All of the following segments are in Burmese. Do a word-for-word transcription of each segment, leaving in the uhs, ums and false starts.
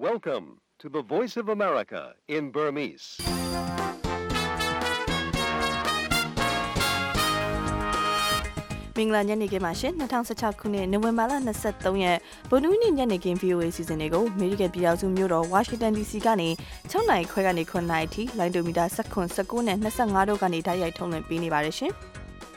Welcome to the Voice of America in Burmese. ။မင်္ဂလာညနေခင်းပါရှင်၂၀၁၆ခုနှစ်နိုဝင်ဘာလ၂၃ရက်ဗုဒ္ဓဟူးနေ့ညနေခင်း ဗီအိုအေ စီစဉ်တွေကိုအမေရိကန်ပြည်ထောင်စုမြို့တော်ဝါရှင်တန် ဒီစီ ကနေ၆နာရီခွဲကနေ၇နာရီထိလိုင်းဒိုမီတာ၁၇ ၁၉နဲ့၂၅တို့ကနေတိုက်ရိုက်ထုတ်လွှင့်ပေးနေပါတယ်ရှင်။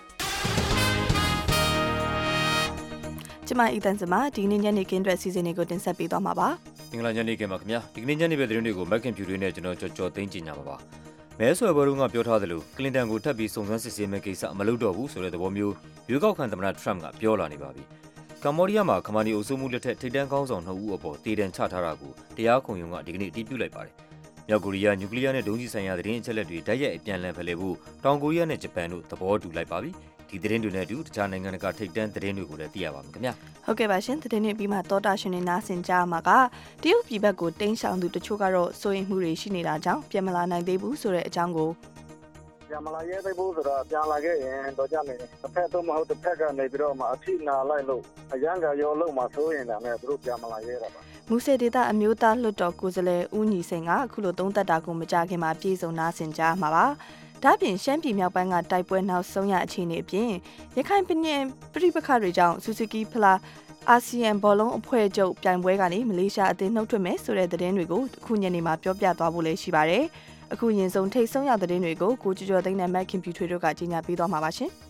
ကျမအီတန်စမဒီနေ့ညနေခင်းအတွက်စီစဉ်တွေကိုတင်ဆက်ပေးသွားမှာပါ။မင်္ဂလာညနေခင်းပါခင်ဗျာ။ဒီကနေ့ညနေပဲသတင်းတွေကိုမက်ခင်ဖြူတွေနဲ့ကျွန်တော်ကြော်ကြော်သိမ်းကြညာပါပါ။မဲဆွယ်ပွဲတုန်းကပြောထားသလိုကလင်တန်ကိုထပ်ပြီးစုံစမ်းစစ်ဆေးမဲ့ကိစ္စမလုပ်တော့ဘူးဆိုတဲ့သဘောမျိုးရွေးကောက်ခံသမ္မတထရမ့်ကပြောလာနေပါပြီ။ကမ္ဘောဒီးယားမှာခမာနီအုပ်စုမှုလက်ထက်ထိပ်တန်းကောင်းဆောင်နှစ်ဦးအပေါ်တည်တံချထားတာကိုတရားခုံရုံးကဒီကနေ့အတည်ပြုလိုက်ပါတယ်။မြောက်ကိုရီးယားနျူကလ িয়ার နဲ့ဒုံးကျည်ဆိုင်ရာသတင်းအချက်အလက်တွေတိုက်ရိုက်အပြန်အလှန်ဖလှယ်ဖို့တောင်ကိုရီးယားနဲ့ဂျပန်တို့သဘောတူလိုက်ပါပြီ။ဒီသတင်းတွေနဲ့အတူတခြားနိုင်ငံကထိပ်တန်းသတင်းတွေကိုလည်းသိရပါမယ်ခင်ဗျာ။ဟုတ်ကဲ့ပါရှင်သတင်းတွေပြီးမှတောတာရှင်တွေနားဆင်ကြမှာကတရုတ်ပြည်ဘက်ကိုတင်းရှောင်သူတချို့ကတော့စိုးရိမ်မှုတွေရှိနေတာကြောင့်ပြန်မလာနိုင်သေးဘူးဆိုတဲ့အကြောင်းကိုပြန်မလာရဲသေးဘူးဆိုတော့ပြန်လာခဲ့ရင်တော့ကြမယ်တစ်ဖက်တော့မဟုတ်တစ်ဖက်ကနေပြီးတော့မှအထိနာလိုက်လို့အရန်ကရောလုံးမှာစိုးရင်ဒါနဲ့သူတို့ပြန်မလာရဲတာပါမူဆယ်ဒေတာအမျိုးသားလွှတ်တော်ကိုယ်စားလှယ်ဦးညီစိန်ကအခုလိုသုံးသက်တာကိုမကြခင်မှာပြည်စုံနားဆင်ကြမှာပါဒါပြင်ရှမ်းပြည်မြောက်ပိုင်းကတိုက်ပွဲနောက်ဆုံးရအခြေအနေအပြင်ရခိုင်ပြည်နယ်ပြည်ပခါတွေကြောင့်ဆူဇူကီဖလားအာဆီယံဘောလုံးအဖွဲ့ချုပ်ပြိုင်ပွဲကနေမလေးရှားအသင်းနှုတ်ထွက်မယ်ဆိုတဲ့သတင်းတွေကိုအခုညနေမှာပြောပြသွားဖို့လည်းရှိပါတယ်။အခုရင်ဆုံးထိတ်ဆုံးရသတင်းတွေကိုကိုကျော်ကျော်သိန်းနဲ့မက်ခင်ဖြူထွေးတို့ကကြီးညာပေးသွားမှာပါရှင်။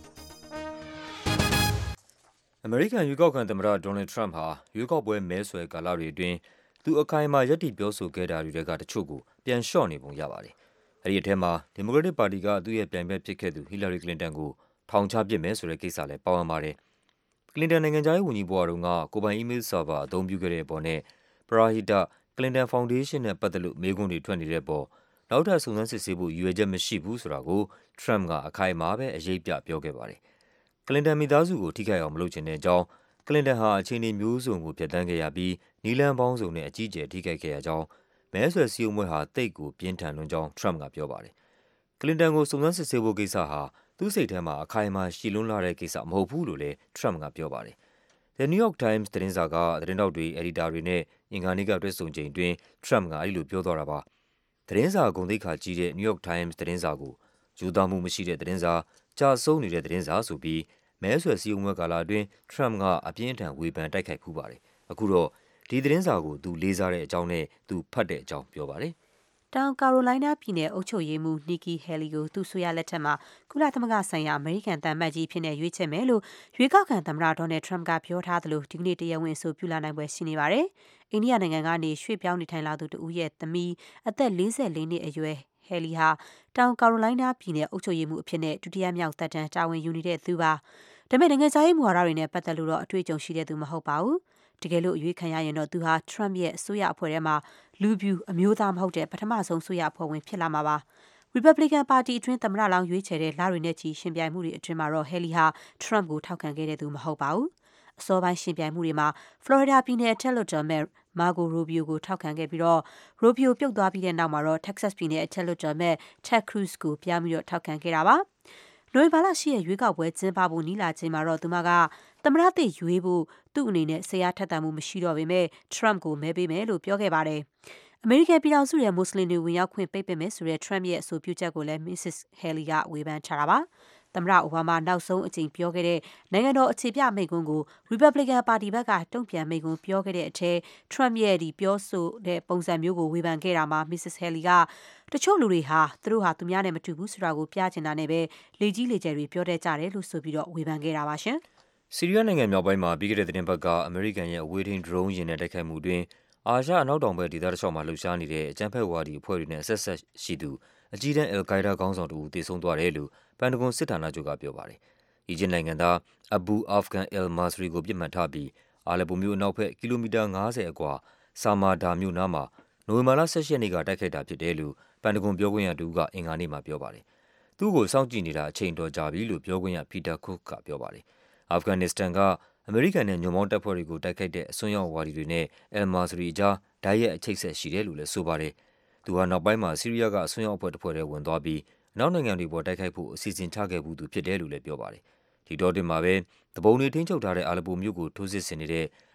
အမေရိကန်ရွေးကောက်ခံသမ္မတဒေါ်နယ်ထရမ့်ဟာရွေးကောက်ပွဲမဲဆွယ်ကာလတွေအတွင်းသူအခိုင်အမာယက်တီပြောဆိုခဲ့တာတွေကတချို့ကိုပြန်လျှော့နေပုံရပါတယ်။အဲဒီအထက်မှာဒီမိုကရက်တစ်ပါတီကသူ့ရဲ့ပြိုင်ဘက်ဖြစ်ခဲ့သူဟီလာရီကလင်တန်ကိုထောင်ချပစ်မယ်ဆိုတဲ့ကိစ္စလည်းပါဝင်ပါတယ်။ကလင်တန်နိုင်ငံသားရေးဝန်ကြီးဘဝတုန်းကကိုပိုင်အီးမေးလ်ဆာဗာအသုံးပြုခဲ့တဲ့ပေါ်နဲ့ပရာဟိတကလင်တန်ဖောင်ဒေးရှင်းနဲ့ပတ်သက်လို့မေးခွန်းတွေထွက်နေတဲ့ပေါ်နောက်ထပ်စုံစမ်းစစ်ဆေးဖို့ရည်ရွယ်ချက်မရှိဘူးဆိုတာကိုထရမ့်ကအခိုင်အမာပဲအရေးပြပြောခဲ့ပါတယ်။ကလင်တန်မိသားစုကိုထိခိုက်အောင်မလုပ်ချင်တဲ့အကြောင်းကလင်တန်ဟာအခြေအနေမျိုးစုံကိုဖျက်ဆီးခဲ့ရပြီးနီလန်ပေါင်းစုံနဲ့အကြီးအကျယ်ထိခိုက်ခဲ့ရကြောင်းမဲဆွယ်စည်းရုံးပွဲဟာတိတ်ကိုပြင်းထန်လွန်းကြောင်းထရမ့်ကပြောပါတယ်။ကလင်တန်ကိုစုံစမ်းစစ်ဆေးဖို့ကိစ္စဟာသူ့စိတ်ထဲမှာအခိုင်အမာရှိလွန်းလာတဲ့ကိစ္စမဟုတ်ဘူးလို့လည်းထရမ့်ကပြောပါတယ်။ The New York Times သတင်းစာကသတင်းတောက်တွေအယ်ဒီတာတွေနဲ့အင်္ဂါနေ့ကတွေ့ဆုံချိန်တွင်ထရမ့်ကအဲဒီလိုပြောသွားတာပါ။သတင်းစာဂုဏ်သိက္ခာကြီးတဲ့ New York Times သတင်းစာကိုယူသားမှုမရှိတဲ့သတင်းစာကြာဆုံးနေတဲ့သတင်းစာဆိုပြီးမဲဆွယ်စည်းရုံးပွဲကာလအတွင်းထရမ့်ကအပြင်းအထန်ဝေဖန်တိုက်ခိုက်ဖူးပါတယ်။အခုတော့ဒီသတင်းစာကိုသူလေးစားတဲ့အကြောင်းနဲ့သူဖတ်တဲ့အကြောင်းပြောပါတယ်။တောင်ကာရိုလိုင်းနားပြည်နယ်အုပ်ချုပ်ရေးမှူးနီကီဟယ်လီကိုသူ့ဆိုရလက်ထက်မှာကုလသမဂ္ဂဆိုင်ရာအမေရိကန်တန်မတ်ကြီးဖြစ်နေရွေးချယ်မယ်လို့ရွေးကောက်ခံသမ္မတဒေါ်နယ်ထရမ့်ကပြောထားသလိုဒီကနေ့တရားဝင်ဆိုပြုလာနိုင်ပွဲရှိနေပါတယ်။အိန္ဒိယနိုင်ငံကနေရွှေ့ပြောင်းနေထိုင်လာသူတဦးရဲ့သမီးအသက်၄၄နှစ်အရွယ်ဟယ်လီဟာတောင်ကာရိုလိုင်းနားပြည်နယ်အုပ်ချုပ်ရေးမှူးအဖြစ်နဲ့ဒုတိယမြောက်သက်တမ်းတာဝန်ယူနေတဲ့သူပါ။ဒါပေမဲ့နိုင်ငံခြားရေးမူဝါဒတွေနဲ့ပတ်သက်လို့တော့အတွေ့အကြုံရှိတဲ့သူမဟုတ်ပါဘူး။တကယ်လို့အရွေးခံရရင်တော့သူဟာထရမ့်ရဲ့အစိုးရအဖွဲ့ထဲမှာလူပြူအမျိုးသားမဟုတ်တဲ့ပထမဆုံးအစိုးရအဖွဲ့ဝင်ဖြစ်လာမှာပါ။ Republican ပါတီအတွင်းသမ္မတလောင်းရွေးချယ်တဲ့လတွေနဲ့ချီရှင်ပြိုင်မှုတွေအတွင်းမှာတော့ဟယ်လီဟာထရမ့်ကိုထောက်ခံခဲ့တဲ့သူမဟုတ်ပါဘူး။အစောပိုင်းရှင်ပြိုင်မှုတွေမှာဖလော်ရီဒါပြည်နယ်အထက်လွှတ်တော်မဲမာဂိုရိုဘီယိုကိုထောက်ခံခဲ့ပြီးတော့ရိုဘီယိုပြုတ်သွားပြီးတဲ့နောက်မှာတော့ Texas ပြည်နယ်အထက်လွှတ်တော်မဲ Ted Cruz ကိုပြောင်းပြီးတော့ထောက်ခံခဲ့တာပါ။နိုဝင်ဘာလ၈ရက်ရွေးကောက်ပွဲကျင်းပဖို့နီးလာချိန်မှာတော့သူမကသမ္မတသစ်ရွေးဖို့သူ့အနေနဲ့ဆရာထက်သန်မှုမရှိတော့ပေမဲ့ထရမ့်ကိုမဲပေးမယ်လို့ပြောခဲ့ပါတယ်။အမေရိကန်ပြည်ထောင်စုရဲ့မွတ်စလင်တွေဝင်ရောက်ခွင့်ပိတ်ပင်မယ်ဆိုတဲ့ထရမ့်ရဲ့အဆိုပြုချက်ကိုလည်း မစ္စစ်ဟယ်လီကဝေဖန်ချတာပါ။သမ္မတအိုဘားမားနောက်ဆုံးအကြိမ်ပြောခဲ့တဲ့နိုင်ငံတော်အခြေပြမိန့်ခွန်းကို Republican ပါတီဘက်ကတုံ့ပြန်မိန့်ခွန်းပြောခဲ့တဲ့အထက်ထရမ့်ရဲ့ဒီပြောဆိုတဲ့ပုံစံမျိုးကိုဝေဖန်ခဲ့တာမှာ မစ္စစ်ဟယ်လီကတချို့လူတွေဟာသူတို့ဟာသူများနဲ့မတူဘူးဆိုတာကိုပြချင်တာနဲ့ပဲလေကြီးလေကျယ်တွေပြောတတ်ကြတယ်လို့ဆိုပြီးတော့ဝေဖန်ခဲ့တာပါရှင်။ဆီးရီးယားနိုင်ငံမြောက်ပိုင်းမှာပြီးခဲ့တဲ့သတင်းပတ်ကအမေရိကန်ရဲ့အဝေးထိန်းဒရုန်းယာဉ်နဲ့တိုက်ခိုက်မှုတွင်အာရှအနောက်တောင်ဘက်ဒေသတစ်လျှောက်မှာလှုပ်ရှားနေတဲ့အကြမ်းဖက်ဝါဒီအဖွဲ့တွေနဲ့ဆက်ဆက်ရှိသူအကြီးတန်းအယ်လ်ကိုင်းဒါးခေါင်းဆောင်တူသေဆုံးသွားတယ်လို့ပန်တဂွန်စစ်ဌာနချုပ်ကပြောပါတယ်။အီဂျစ်နိုင်ငံသားအဘူအာဖဂန်အယ်မာစရီကိုပြစ်မှတ်ထားပြီးအာလက်ပိုမြို့အနောက်ဘက်ကီလိုမီတာ၅၀အကွာဆာမာဒါမြို့နားမှာနိုဝင်ဘာလ၁၈ရက်နေ့ကတိုက်ခိုက်တာဖြစ်တယ်လို့ပန်တဂွန်ပြောခွင့်ရတူကအင်္ဂါနေ့မှာပြောပါတယ်။သူ့ကိုစောင့်ကြည့်နေတာအချိန်တော်ကြာပြီလို့ပြောခွင့်ရပီတာခုတ်ကပြောပါတယ်။အာဖဂန်နစ္စတန်ကအမေရိကန်နဲ့ညွန့်ပေါင်းတပ်ဖွဲ့တွေကိုတိုက်ခိုက်တဲ့အစွန်းရောက်ဝါဒီတွေနဲ့အယ်မာစရီအကြားဓာတ်ရိုက်အချိတ်ဆက်ရှိတယ်လို့လည်းဆိုပါတယ်။သူဟာနောက်ပိုင်းမှာဆီးရီးယားကအစွန်းရောက်အဖွဲ့တစ်ဖွဲ့ထဲဝင်သွားပြီးအနောက်နိုင်ငံတွေပေါ်တိုက်ခိုက်ဖို့အစီအစဉ်ချခဲ့မှုသူဖြစ်တယ်လို့လည်းပြောပါတယ်။ဒီတော့တင်မှာပဲတပုံတွေထိန်းချုပ်ထားတဲ့အလက်ပိုမြို့ကိုထိုးစစ်ဆင်နေတဲ့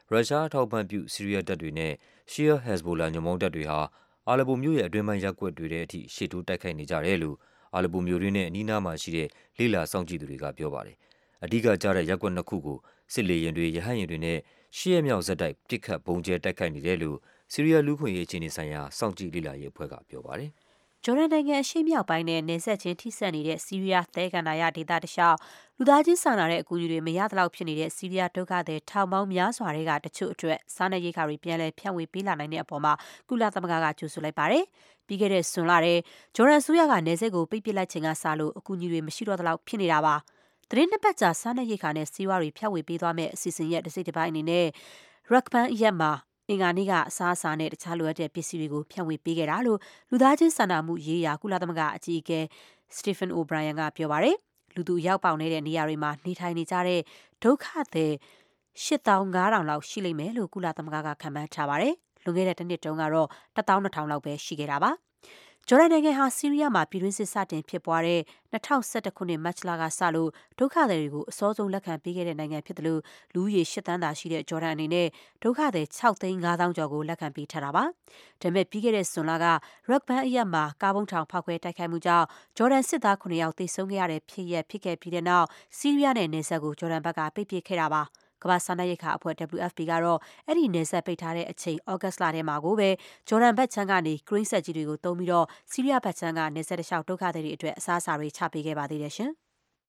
ရုရှားအထောက်အပံ့ပြုဆီးရီးယားတပ်တွေနဲ့ရှီယာဟက်ဇ်ဘိုလာညွန့်ပေါင်းတပ်တွေဟာအာလဘိုမြို့ရဲ့အတွင်းပိုင်းရပ်ကွက်တွေထဲအထိရှေ့တိုးတိုက်ခိုက်နေကြတယ်လို့အာလဘိုမြို့ရင်းနဲ့အနီးနားမှာရှိတဲ့လေ့လာစောင့်ကြည့်သူတွေကပြောပါတယ်။အဓိကကျတဲ့ရပ်ကွက်နှစ်ခုကိုစစ်လေယာဉ်တွေရဟတ်ယာဉ်တွေနဲ့ရှစ်ရက်မြောက်ဆက်တိုက်ပစ်ခတ်ပုံကျဲတိုက်ခိုက်နေတယ်လို့ဆီးရီးယားလူ့ခွင့်ရေးအခြေအနေဆိုင်ရာစောင့်ကြည့်လေ့လာရေးအဖွဲ့ကပြောပါတယ်။ဂျော်ဒန်နိုင်ငံအရှေ့မြောက်ပိုင်းနဲ့နယ်စပ်ချင်းထိစပ်နေတဲ့ဆီးရီးယားသဲကန္တာရဒေသတလျှောက်လူသားချင်းစာနာတဲ့အကူအညီတွေမရသလောက်ဖြစ်နေတဲ့ဆီးရီးယားဒုက္ခသည်ထောင်ပေါင်းများစွာတွေကတချို့အတွက်စားနပ်ရိက္ခာတွေပြန်လည်ဖြန့်ဝေပေးလာနိုင်တဲ့အပေါ်မှာကုလသမဂ္ဂကကြိုဆိုလိုက်ပါတယ်။ပြီးခဲ့တဲ့ဇွန်လထဲဂျော်ဒန်ဆိုရကနယ်စပ်ကိုပိတ်ပစ်လိုက်ချိန်ကစလို့အကူအညီတွေမရှိတော့သလောက်ဖြစ်နေတာပါ။သတင်းနှစ်ပတ်ကြာစားနပ်ရိက္ခာနဲ့ဆေးဝါးတွေဖြန့်ဝေပေးသွားမယ့်အစီအစဉ်ရဲ့တစ်စိတ်တစ်ပိုင်းအနေနဲ့ရက်ပန်အရက်မှာအင်္ဂါနေ့ကအစားအစာနဲ့တခြားလိုအပ်တဲ့ပစ္စည်းတွေကိုဖြန့်ဝေပေးခဲ့တာလို့လူသားချင်းစာနာမှုရေးရာကုလသမဂ္ဂအကြီးအကဲစတီဖန်အိုဘရိုင်ယန်ကပြောပါတယ်။လူသူရောက်ပေါင်နေတဲ့နေရာတွေမှာနေထိုင်နေကြတဲ့ဒုက္ခသည်ရှစ်သောင်းငါးထောင်လောက်ရှိလိမ့်မယ်လို့ကုလသမဂ္ဂကခန့်မှန်းထားပါတယ်။လွန်ခဲ့တဲ့တစ်နှစ်တုန်းကတော့တစ်သောင်းနှစ်ထောင်လောက်ပဲရှိခဲ့တာပါ။ဂျော်ဒန်နိုင်ငံဟာဆီးရီးယားမှာပြည်တွင်းစစ်စတင်ဖြစ်ပွားတဲ့၂၀၁၁ခုနှစ်မတ်လကစလို့ဒုက္ခသည်တွေကိုအစောဆုံးလက်ခံပေးခဲ့တဲ့နိုင်ငံဖြစ်တယ်လို့လူဦးရေ၈သန်းသာရှိတဲ့ဂျော်ဒန်အနေနဲ့ဒုက္ခသည်၆သိန်း၅သောင်းကျော်ကိုလက်ခံပေးထားတာပါ။ဒါပေမဲ့ပြီးခဲ့တဲ့ဇွန်လကရက်ဘန်အရက်မှာကားဘုံထောင်ဖောက်ခွဲတိုက်ခိုက်မှုကြောင့်ဂျော်ဒန်စစ်သားခုနှစ်ယောက်သေဆုံးခဲ့ရတဲ့ဖြစ်ရပ်ဖြစ်ခဲ့ပြီးတဲ့နောက်ဆီးရီးယားနဲ့နယ်စပ်ကိုဂျော်ဒန်ဘက်ကပိတ်ပစ်ခဲ့တာပါ။ကမ္ဘာစားနပ်ရိက္ခာအဖွဲ့ W F P ကတော့အဲ့ဒီနယ်စပ်ပိတ်ထားတဲ့အချိန်ဩဂတ်စ်လထဲမှာကိုပဲဂျော်ဒန်ဘက်ချမ်းကနေဂရိန်းဆက်ကြီးတွေကိုတုံးပြီးတော့ဆီးရီးယားဘက်ချမ်းကနယ်စပ်တလျှောက်ဒုက္ခသည်တွေအတွက်အစားအစာတွေချပေးခဲ့ပါသေးတယ်ရှင်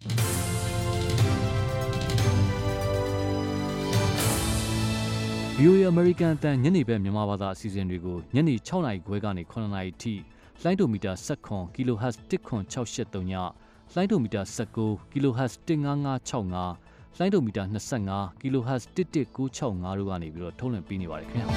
။ V O A American အတန်ညနေဘက်မြန်မာဘာသာအစီအစဉ်တွေကိုညနေ၆နာရီခွဲကနေခုနှစ်နာရီထိလိုင်းဒိုမီတာ၁၇ kHz ၁ခွန်၆၈၃ညလိုင်းဒိုမီတာ၁၉ kHz ၁၅၅၆၅လိုင်းဒိုမီတာ၂၅ kHz ၁၁၉၆၅တို့ကနေပြီးတော့ထုတ်လွှင့်ပေးနေပါတယ်ခင်ဗျာ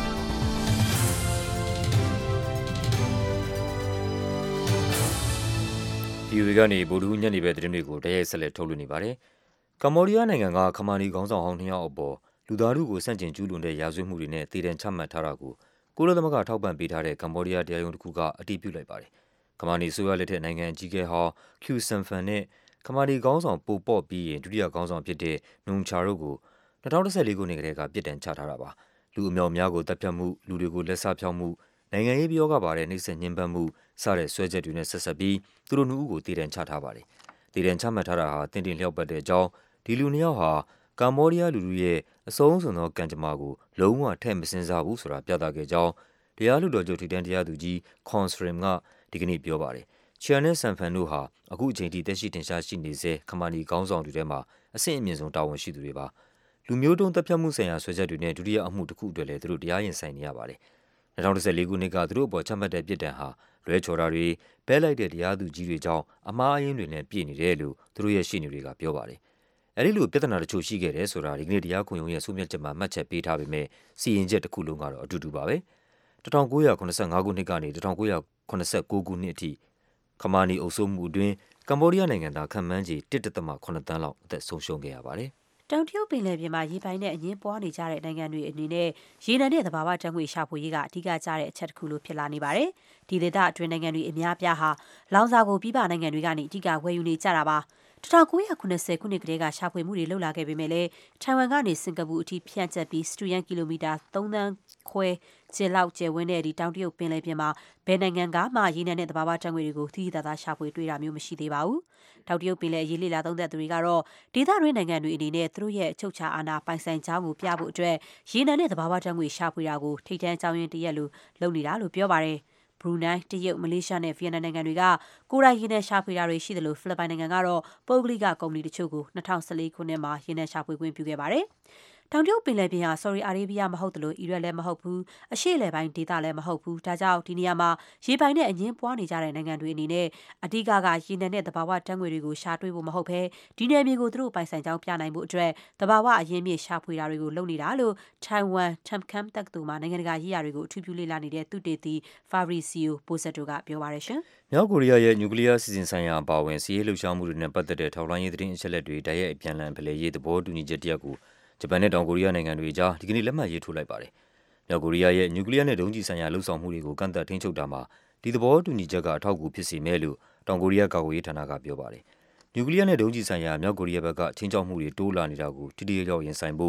။ ဒီวีကနေဗိုလ်မှူးညနေပဲသတင်းတွေကိုတရိုက်ဆက်လက်ထုတ်လွှင့်နေပါတယ်။ကမ္ဘောဒီးယားနိုင်ငံကခမာနီခေါင်းဆောင်ဟောင်းနှစ်ယောက်အပေါ်လူသားထုကိုစန့်ကျင်ကျူးလွန်တဲ့ရာဇဝတ်မှုတွေနဲ့တည်တံချမှတ်ထားတာကိုကုလသမဂ္ဂထောက်ပံ့ပေးထားတဲ့ကမ္ဘောဒီးယားတရားရုံးတစ်ခုကအတည်ပြုလိုက်ပါတယ်။ကမာနီဆိုရလက်ထက်နိုင်ငံအကြီးအကဲဟောင်းကျူဆန်ဖန်နဲ့ခမာနီခေါင်းဆောင်ပိုပေါ့ပြီးရင်ဒုတိယခေါင်းဆောင်ဖြစ်တဲ့နုံချာတို့ကို၂၀၁၄ခုနှစ်ကတည်းကပြစ်ဒဏ်ချထားတာပါ။လူအမြောက်များကိုတပ်ဖြတ်မှုလူတွေကိုလက်စဖျောက်မှုနိုင်ငံရေးပြောကပါတဲ့နှိပ်စက်ညှဉ်းပန်းမှုစတဲ့ဆွဲချက်တွေနဲ့ဆက်ဆက်ပြီးသူတို့နှစ်ဦးကိုတည်တံ့ချထားပါတယ်။တည်တံ့ချမှတ်ထားတာဟာတင်တင်လျောက်ပတ်တဲ့အကြောင်းဒီလူနှစ်ယောက်ဟာကမ္ဘောဒီးယားလူလူရဲ့အဆုံးစွန်သောကံကြမ္မာကိုလုံးဝထည့်မစင်စားဘူးဆိုတာပြသခဲ့ကြောင်းတရားလွှတ်တော်ချုပ်ထိပ်တန်းတရားသူကြီးခွန်စရင်ကဒီကနေ့ပြောပါတယ်။ချီယာနဲ့ဆန်ဖန်တို့ဟာအခုအချိန်ထိတက်ရှိတင်ရှားရှိနေစေခမာနီခေါင်းဆောင်တွေထဲမှာအဆင့်အမြင့်ဆုံးတာဝန်ရှိသူတွေပါ။လူမျိုးတုံးတပ်ဖြတ်မှုဆိုင်ရာဆွဲချက်တွေနဲ့ဒုတိယအမှုတစ်ခုအတွက်လည်းသူတို့တရားရင်ဆိုင်နေရပါတယ်။၂၀၁၄ခုနှစ်ကသူတို့အပေါ်ချမှတ်တဲ့ပြစ်ဒဏ်ဟာလွဲချော်တာတွေဘဲလိုက်တဲ့တရားသူကြီးတွေကြောင့်အမှားအယွင်းတွေနဲ့ပြည့်နေတယ်လို့သူတို့ရဲ့ရှေ့နေတွေကပြောပါတယ်။အဲဒီလိုပြဿနာတချို့ရှိခဲ့တယ်ဆိုတာဒီကနေ့တရားခုံရုံးရဲ့ဆုံးဖြတ်ချက်မှာမှတ်ချက်ပေးထားပေမဲ့စီရင်ချက်တစ်ခုလုံးကတော့အတူတူပါပဲ။၁၉၇၅ခုနှစ်ကနေ၁၉၇၉ခုနှစ်အထိခမာနီအုပ်စိုးမှုအတွင်းကမ္ဘောဒီးယားနိုင်ငံသားခန့်မှန်းခြေ၁.၇သန်းလောက်အသက်ဆုံးရှုံးခဲ့ရပါတယ်။တောင်တရုတ်ပင်လယ်ပြင်မှာရေပိုင်နဲ့အငင်းပွားနေကြတဲ့နိုင်ငံတွေအနေနဲ့ရေနံနဲ့သဘာဝဓာတ်ငွေ့ရှာဖွေရေးကအဓိကကျတဲ့အချက်တစ်ခုလိုဖြစ်လာနေပါတယ်။ဒီဒေသအတွင်းနိုင်ငံတွေအများအပြားဟာလောင်စာကိုပြည်ပနိုင်ငံတွေကနေအဓိကဝယ်ယူနေကြတာပါ။၁၉၇၀ခုနှစ်ကတည်းကရှာဖွေမှုတွေလုပ်လာခဲ့ပေမဲ့လည်းထိုင်ဝမ်ကနေစင်ကာပူအထိဖြန့်ကျက်ပြီးစတူယန်ကီလိုမီတာသုံးသန်းခွဲကျယ်လောက်ကျယ်ဝန်းတဲ့ဒီတောင်တရုတ်ပင်လယ်ပြင်မှာဘယ်နိုင်ငံကမှရေနံနဲ့သဘာဝဓာတ်ငွေ့တွေကိုသီးသီးသားသားရှာဖွေတွေ့တာမျိုးမရှိသေးပါဘူး။တောင်တရုတ်ပင်လယ်အရေးလေ့လာသုံးသပ်သူတွေကတော့ဒေသတွင်းနိုင်ငံတွေအနေနဲ့သူတို့ရဲ့အချုပ်အခြာအာဏာပိုင်ဆိုင်ကြောင်းကိုပြဖို့အတွက်ရေနံနဲ့သဘာဝဓာတ်ငွေ့ရှာဖွေတာကိုထိပ်တန်းအကြောင်းရင်းတရက်လိုလုပ်နေတာလို့ပြောပါတယ်။ဘရူနိုင်းတရုတ်မလေးရှားနဲ့ဗီယက်နမ်နိုင်ငံတွေကကိုယ်တိုင်ရေနံရှာဖွေတာတွေရှိတယ်လို့ဖိလစ်ပိုင်နိုင်ငံကတော့ပုဂ္ဂလိကကုမ္ပဏီတချို့ကို၂၀၁၄ခုနှစ်မှာရေနံရှာဖွေခွင့်ပြုခဲ့ပါတယ်။တောင်တရုတ်ပင်လယ်ပြင်ဟာဆော်ဒီအာရေဗျမဟုတ်သလိုအီရတ်လည်းမဟုတ်ဘူးအရှေ့အလယ်ပိုင်းဒေသလည်းမဟုတ်ဘူးဒါကြောင့်ဒီနေရာမှာရေပိုင်နဲ့အငင်းပွားနေကြတဲ့နိုင်ငံတွေအနေနဲ့အဓိကကရေနံနဲ့သဘာဝဓာတ်ငွေ့တွေကိုရှာတွေ့ဖို့မဟုတ်ဘဲဒီနယ်မြေကိုသူတို့ပိုင်ဆိုင်ကြောင်းပြနိုင်ဖို့အတွက်သဘာဝအရင်းမြစ်ရှာဖွေတာတွေကိုလုပ်နေတာလို့ထိုင်ဝမ်ထမ်ခမ်တက္ကသိုလ်မှာနိုင်ငံတကာရေးရာတွေကိုအထူးပြုလေ့လာနေတဲ့သုတေသီဖာဘရီစီယိုပိုဆက်တိုကပြောပါတယ်ရှင်။မြောက်ကိုရီးယားရဲ့နျူကလ িয়ার စီစဉ်ဆိုင်ရာအပါအဝင်စီးရေးလှုပ်ရှားမှုတွေနဲ့ပတ်သက်တဲ့ထောက်လှမ်းရေးသတင်းအချက်အလက်တွေတိုက်ရိုက်အပြန်အလှန်ဖလှယ်ရေးသဘောတူညီချက်တရက်ကိုဂျပန်နဲ့တောင်ကိုရီးယားနိုင်ငံတွေအကြားဒီကနေ့လက်မှတ်ရေးထိုးလိုက်ပါတယ်။မြောက်ကိုရီးယားရဲ့နျူကလ িয়ার နဲ့ဒုံးကျည်ဆိုင်ရာလှုပ်ဆောင်မှုတွေကိုကန့်သတ်ထိန်းချုပ်တာမှာဒီသဘောတူညီချက်ကအထောက်အကူဖြစ်စေမယ်လို့တောင်ကိုရီးယားကာကွယ်ရေးဌာနကပြောပါတယ်။နျူကလ িয়ার နဲ့ဒုံးကျည်ဆိုင်ရာမြောက်ကိုရီးယားဘက်ကချင်းချောက်မှုတွေတိုးလာနေတာကိုတိတိကျကျရင်ဆိုင်ဖို့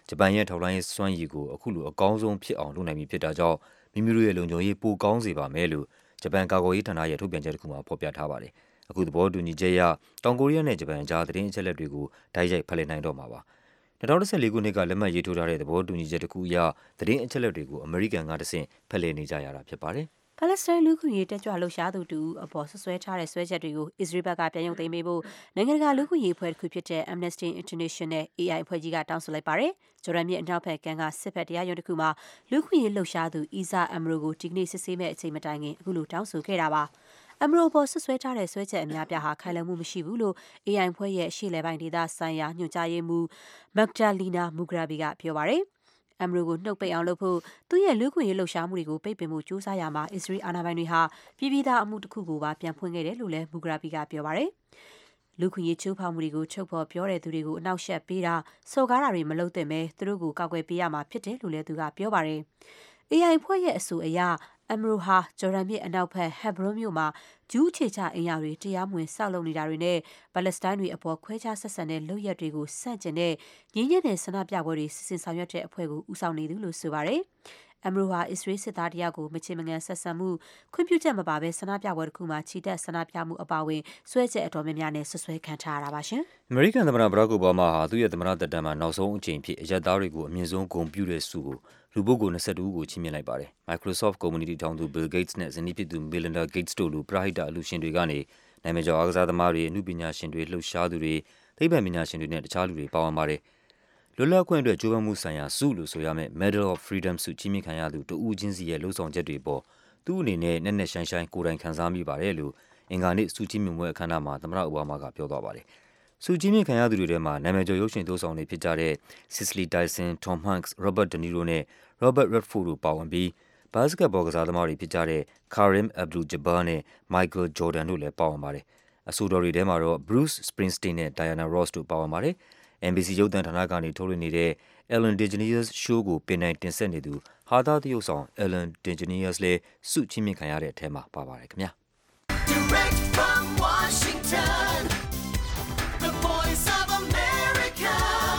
ဂျပန်ရဲ့ထောက်လှမ်းရေးစွမ်းရည်ကိုအခုလိုအကောင်းဆုံးဖြစ်အောင်လုပ်နိုင်ပြီဖြစ်တာကြောင့်မိမိတို့ရဲ့လုံခြုံရေးပိုကောင်းစေပါမယ်လို့ဂျပန်ကာကွယ်ရေးဌာနရဲ့ထုတ်ပြန်ချက်တစ်ခုမှာဖော်ပြထားပါတယ်။အခုသဘောတူညီချက်အရတောင်ကိုရီးယားနဲ့ဂျပန်ကြားသတင်းအချက်အလက်တွေကိုတိုက်ရိုက်ဖလှယ်နိုင်တော့မှာပါ။၂၀၁၄ခုနှစ်ကလက်မှတ်ရေးထိုးထားတဲ့သဘောတူညီချက်တစ်ခုအရသတင်းအချက်အလက်တွေကိုအမေရိကန်ကတဆင့်ဖလှယ်နေကြရတာဖြစ်ပါတယ်။ပါလက်စတိုင်းလူခွင့်ရေးတက်ကြွလှုပ်ရှားသူတူအပေါ်ဆွဆွဲထားတဲ့ဆွဲချက်တွေကိုအစ္စရေးဘက်ကပြန်ရုပ်သိမ်းပေးဖို့နိုင်ငံတကာလူခွင့်ရေးအဖွဲ့တစ်ခုဖြစ်တဲ့ Amnesty International အေ အိုင် အဖွဲ့ကြီးကတောင်းဆိုလိုက်ပါတယ်။ဂျော်ဒန်မြစ်အနောက်ဘက်ကမ်းကစစ်ဘက်တရားရုံးတစ်ခုမှာလူခွင့်ရေးလှုပ်ရှားသူအီဇာအမ်ရိုကိုဒီကနေ့စစ်ဆေးမဲ့အချိန်မတိုင်ခင်အခုလိုတောင်းဆိုခဲ့တာပါ။အမ်ရိုပေါ်ဆွဆွဲထားတဲ့ဆွဲချက်အများပြားဟာခိုင်လုံမှုမရှိဘူးလို့ အေ အိုင် အဖွဲ့ရဲ့ရှေ့လယ်ပိုင်းဒေသဆိုင်ရာညွှန်ကြားရေးမှူး Magdalena Mugrabi ကပြောပါတယ်။အမ်ရိုကိုနှုတ်ပိတ်အောင်လုပ်ဖို့သူ့ရဲ့လူ့ခွင့်ရေးလှုပ်ရှားမှုတွေကိုပိတ်ပင်မှုစူးစမ်းရမှာအစ္စရေးအာဏာပိုင်တွေဟာပြည်ပြည်သားအမှုတစ်ခုကိုပါပြန်ဖွင့်ခဲ့တယ်လို့လည်းမူဂရာဘီကပြောပါတယ်။လူ့ခွင့်ရေးချိုးဖောက်မှုတွေကိုချုပ်ဖော်ပြောတဲ့သူတွေကိုအနောက်ရှက်ပေးတာစော်ကားတာတွေမလုပ်သင့်ပဲသူတို့ကိုကောက်ွယ်ပေးရမှာဖြစ်တယ်လို့လည်းသူကပြောပါတယ်။ အေ အိုင် ဖွဲ့ရဲ့အဆိုအရအမ်ရိုဟာဂျော်ဒန်မြစ်အနောက်ဘက်ဟက်ဘရွန်မြို့မှာဂျူးခြေချအင်အားတွေတရားမဝင်ဆောက်လုပ်နေတာတွေနဲ့ပါလက်စတိုင်းတွေအပေါ်ခွဲခြားဆက်ဆံတဲ့လုပ်ရက်တွေကိုဆန့်ကျင်တဲ့ငြင်းညက်တဲ့ဆန္ဒပြပွဲတွေစစ်စင်ဆောင်ရွက်တဲ့အဖွဲ့ကိုဦးဆောင်နေသူလို့ဆိုပါတယ်။အမ်ရိုဟာအစ္စရေးစစ်သားတယောက်ကိုမချေမငံဆက်ဆံမှုခွင့်ပြုချက်မပါဘဲဆန္ဒပြပွဲတစ်ခုမှာခြိတက်ဆန္ဒပြမှုအပါအဝင်ဆွဲချက်အတော်များများနဲ့ဆွဆွဲခံထားရတာပါရှင်။အမေရိကန်သမ္မတဘရက်အိုဘားမားဟာသူ့ရဲ့သမ္မတသက်တမ်းမှာနောက်ဆုံးအကြိမ်ဖြစ်အရပ်သားတွေကိုအမြင့်ဆုံးဂုဏ်ပြုတဲ့ဆုကိုလူပုဂ္ဂိုလ်၂၁ဦးကိုချီးမြှင့်လိုက်ပါတယ်။ Microsoft ကုမ္ပဏီတည်ထောင်သူ Bill Gates နဲ့ဇနီးဖြစ်သူ Melinda Gates တို့လူပရဟိတအလှူရှင်တွေကနေနာမည်ကျော်အားကစားသမားတွေအမှုပညာရှင်တွေလှုပ်ရှားသူတွေသိပ္ပံပညာရှင်တွေနဲ့တခြားလူတွေပါဝင်ပါတယ်။လွတ်လပ်ခွင့်အတွက်ကြိုးပမ်းမှုဆိုင်ရာဆုလို့ဆိုရမယ့် Medal of Freedom ဆုချီးမြှင့်ခံရသူတဦးချင်းစီရဲ့လှုပ်ဆောင်ချက်တွေပေါ်သူ့အနေနဲ့နက်နက်ရှိုင်းရှိုင်းကိုယ်တိုင်ခံစားမိပါတယ်လို့အင်္ဂါနေ့ဆုချီးမြှင့်ပွဲအခမ်းအနားမှာသမ္မတအိုဘားမားကပြောသွားပါတယ်။ဆုချီးမြှင့်ခံရသူတွေထဲမှာနာမည်ကျော်ရုပ်ရှင်သိုးဆောင်တွေဖြစ်ကြတဲ့ Cicely Tyson, Tom Hanks, Robert De Niro နဲ့ Robert Redford တို့ပါဝင်ပြီးဘတ်စကတ်ဘောကစားသမားတွေဖြစ်ကြတဲ့ Kareem Abdul-Jabbar နဲ့ Michael Jordan တို့လည်းပါဝင်ပါတယ်။အဆိုတော်တွေထဲမှာတော့ Bruce Springsteen နဲ့ Diana Ross တို့ပါဝင်ပါတယ်။ အမ် ဘီ စီ ရုပ်သံဌာနကနေထုတ်လွှင့်နေတဲ့ Ellen DeGeneres Show ကိုပင်တိုင်တင်ဆက်နေသူဟာသသရုပ်ဆောင် Ellen DeGeneres လည်းဆုချီးမြှင့်ခံရတဲ့အထဲမှာပါပါတယ်ခင်ဗျာ။ Direct from Washington, the voice of America,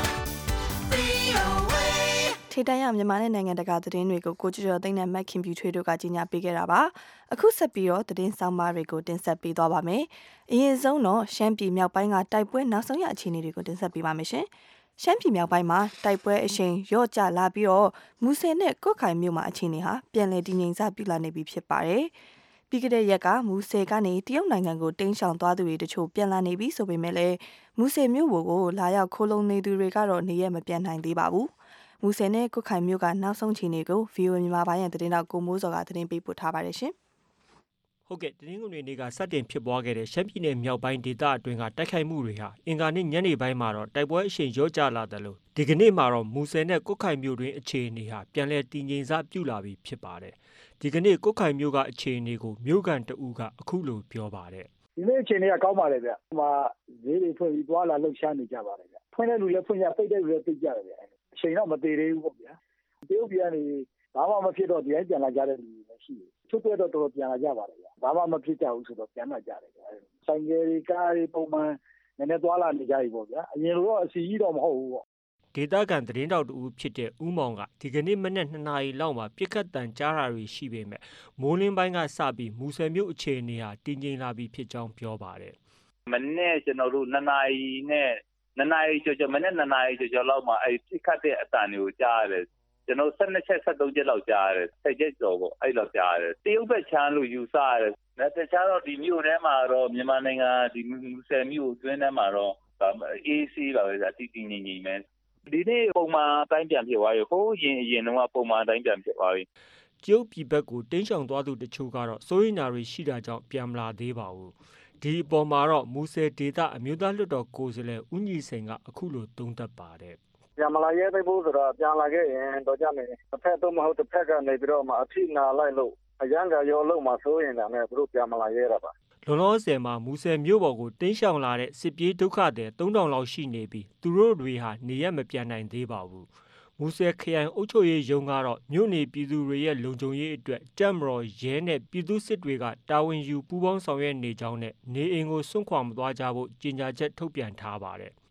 ထိတန်းရမြန်မာနဲ့နိုင်ငံတကာသတင်းတွေကိုကိုကျော်ကျော်သိန်းနဲ့မက်ခင်ပြူထွေးတို့ကကြီးညာပေးခဲ့တာပါအခုဆက်ပြီးတော့သတင်းဆောင်မတွေကိုတင်ဆက်ပေးသွားပါမယ်အရင်ဆုံးတော့ရှမ်းပြည်မြောက်ပိုင်းကတိုက်ပွဲနောက်ဆုံးရအခြေအနေတွေကိုတင်ဆက်ပေးပါမယ်ရှင်ရှမ်းပြည်မြောက်ပိုင်းမှာတိုက်ပွဲအရှိန်ရော့ကျလာပြီးတော့မူဆယ်နဲ့ကွတ်ခိုင်မြို့မှာအခြေအနေဟာပြန်လည်တည်ငြိမ်စပြုလာနေပြီဖြစ်ပါတယ်ပြီးကြတဲ့ရက်ကမူဆယ်ကနေတရုတ်နိုင်ငံကိုတင်းရှောင်သွားသူတွေတချို့ပြန်လာနေပြီဆိုပေမဲ့လည်းမူဆယ်မြို့ကိုလာရောက်ခိုးလုံနေသူတွေကတော့နေရမပြန်နိုင်သေးပါဘူးမူဆယ်နဲ့ကွတ်ခိုင်မြို့ကနောက်ဆုံးခြေနေကို ဗီအိုအေ မြန်မာပိုင်းရဲ့သတင်းတောက်ကိုမိုးစောကသတင်းပေးပို့ထားပါတယ်ရှင်။ဟုတ်ကဲ့တင်းငုံတွေနေ့ကစတင်ဖြစ်ပွားခဲ့တဲ့ရှမ်းပြည်နယ်မြောက်ပိုင်းဒေသအတွင်းကတိုက်ခိုက်မှုတွေဟာအင်္ဂါနေ့ညနေပိုင်းမှာတော့တိုက်ပွဲအရှိန်ရော့ကျလာတယ်လို့ဒီကနေ့မှာတော့မူဆယ်နဲ့ကွတ်ခိုင်မြို့တွင်အခြေအနေဟာပြန်လည်တည်ငြိမ်စပြုလာပြီဖြစ်ပါတယ်။ဒီကနေ့ကွတ်ခိုင်မြို့ကအခြေအနေကိုမြို့ကန်တဦးကအခုလိုပြောပါတယ်။ဒီနေ့အခြေအနေကကောင်းပါတယ်ဗျ။ဟိုမှာဈေးတွေဖွင့်ပြီးသွားလာလှုပ်ရှားနေကြပါတယ်ဗျ။ဖွင့်တဲ့လူလည်းဖွင့်ကြပိတ်တဲ့လူလည်းပိတ်ကြတယ်ဗျ။အချိန်တော့မသေးသေးဘူးပေါ့ဗျာတရုတ်ပြည်ကနေဘာမှမဖြစ်တော့ဒီတိုင်းပြန်လာကြတဲ့လူတွေလည်းရှိတယ်ချုပ်ပြတော့တော်တော်ပြန်လာကြပါတယ်ဗျာဘာမှမဖြစ်ကြဘူးဆိုတော့ပြန်လာကြတယ်ဗျာဆိုင်ကယ်တွေကားတွေပုံမှန်နည်းနည်းသွားလာနေကြပြီပေါ့ဗျာအရင်လိုတော့အစီကြီးတော့မဟုတ်ဘူးပေါ့ဒေသခံသတင်းတောက်တူဖြစ်တဲ့ဦးမောင်ကဒီကနေ့မနေ့နှစ်နာရီလောက်မှာပြစ်ခတ်တန်ကြားတာတွေရှိပေမဲ့မိုးလင်းပိုင်းကစပြီးမူဆယ်မြို့အခြေအနေဟာတည်ငြိမ်လာပြီဖြစ်ကြောင်းပြောပါတယ်မနေ့ကျွန်တော်တို့နှစ်နာရီနဲ့နှစ်နာရီကျော်ကျော်မနေ့နှစ်နာရီကျော်ကျော်လောက်မှာအဲပြစ်ခတ်တဲ့အတန်တွေကိုကြားရတယ်ကျွန်တော်ဆက်နှစ်ချက်ဆက်သုံးချက်လောက်ကြားရတယ်ဆက်ချက်ကျော်ပေါ့အဲ့လောက်ကြားရတယ်တရုတ်ဘက်ချမ်းလို့ယူဆရတယ်ဒါတခြားတော့ဒီမြို့ထဲမှာတော့မြန်မာနိုင်ငံဒီမူဆယ်မြို့အတွင်းထဲမှာတော့အေးစီးပါပဲဒါတည်တည်ငြိမ်ငြိမ်ပဲဒီနေ့ပုံမှန်အတိုင်းပြန်ဖြစ်သွားပြီဟိုးရင်အရင်တော့ပုံမှန်အတိုင်းပြန်ဖြစ်သွားပြီကျုပ်ပြည်ဘက်ကိုတင်းရှောင်သွားသူတချို့ကတော့စိုးရိမ်တာတွေရှိတာကြောင့်ပြန်မလာသေးပါဘူးဒီအပေါ်မှာတော့မူဆယ်ဒေသအမျိုးသားလွှတ်တော်ကိုယ်စားလှယ်ဦးညီစိန်ကအခုလိုသုံးသပ်ပါတယ်ပြန်မလာရဲသေးဘူးဆိုတော့ပြန်လာခဲ့ရင်တော့ကြမယ်တစ်ဖက်တော့မဟုတ်တစ်ဖက်ကနေပြီးတော့မှအထိနာလိုက်လို့အရန်ကရောလုံးမှာစိုးရင်လည်းသူတို့ပြန်မလာရဲတာပါလောလောဆယ်မှာမူဆယ်မြို့ပေါ်ကိုတင်းရှောင်လာတဲ့စစ်ပြေးဒုက္ခသည်သုံးထောင်လောက်ရှိနေပြီးသူတို့တွေဟာနေရမပြန်နိုင်သေးပါဘူးမူဆယ်ခရိုင်အုပ်ချုပ်ရေးရုံးကတော့မြို့နေပြည်သူတွေရဲ့လုံခြုံရေးအတွက်တပ်မတော်ရဲနဲ့ပြည်သူစစ်တွေကတာဝန်ယူပူးပေါင်းဆောင်ရွက်နေကြောင်းနဲ့နေအိမ်ကိုစွန့်ခွာမသွားကြဖို့ကြေညာချက်ထုတ်ပြန်ထားပါတယ်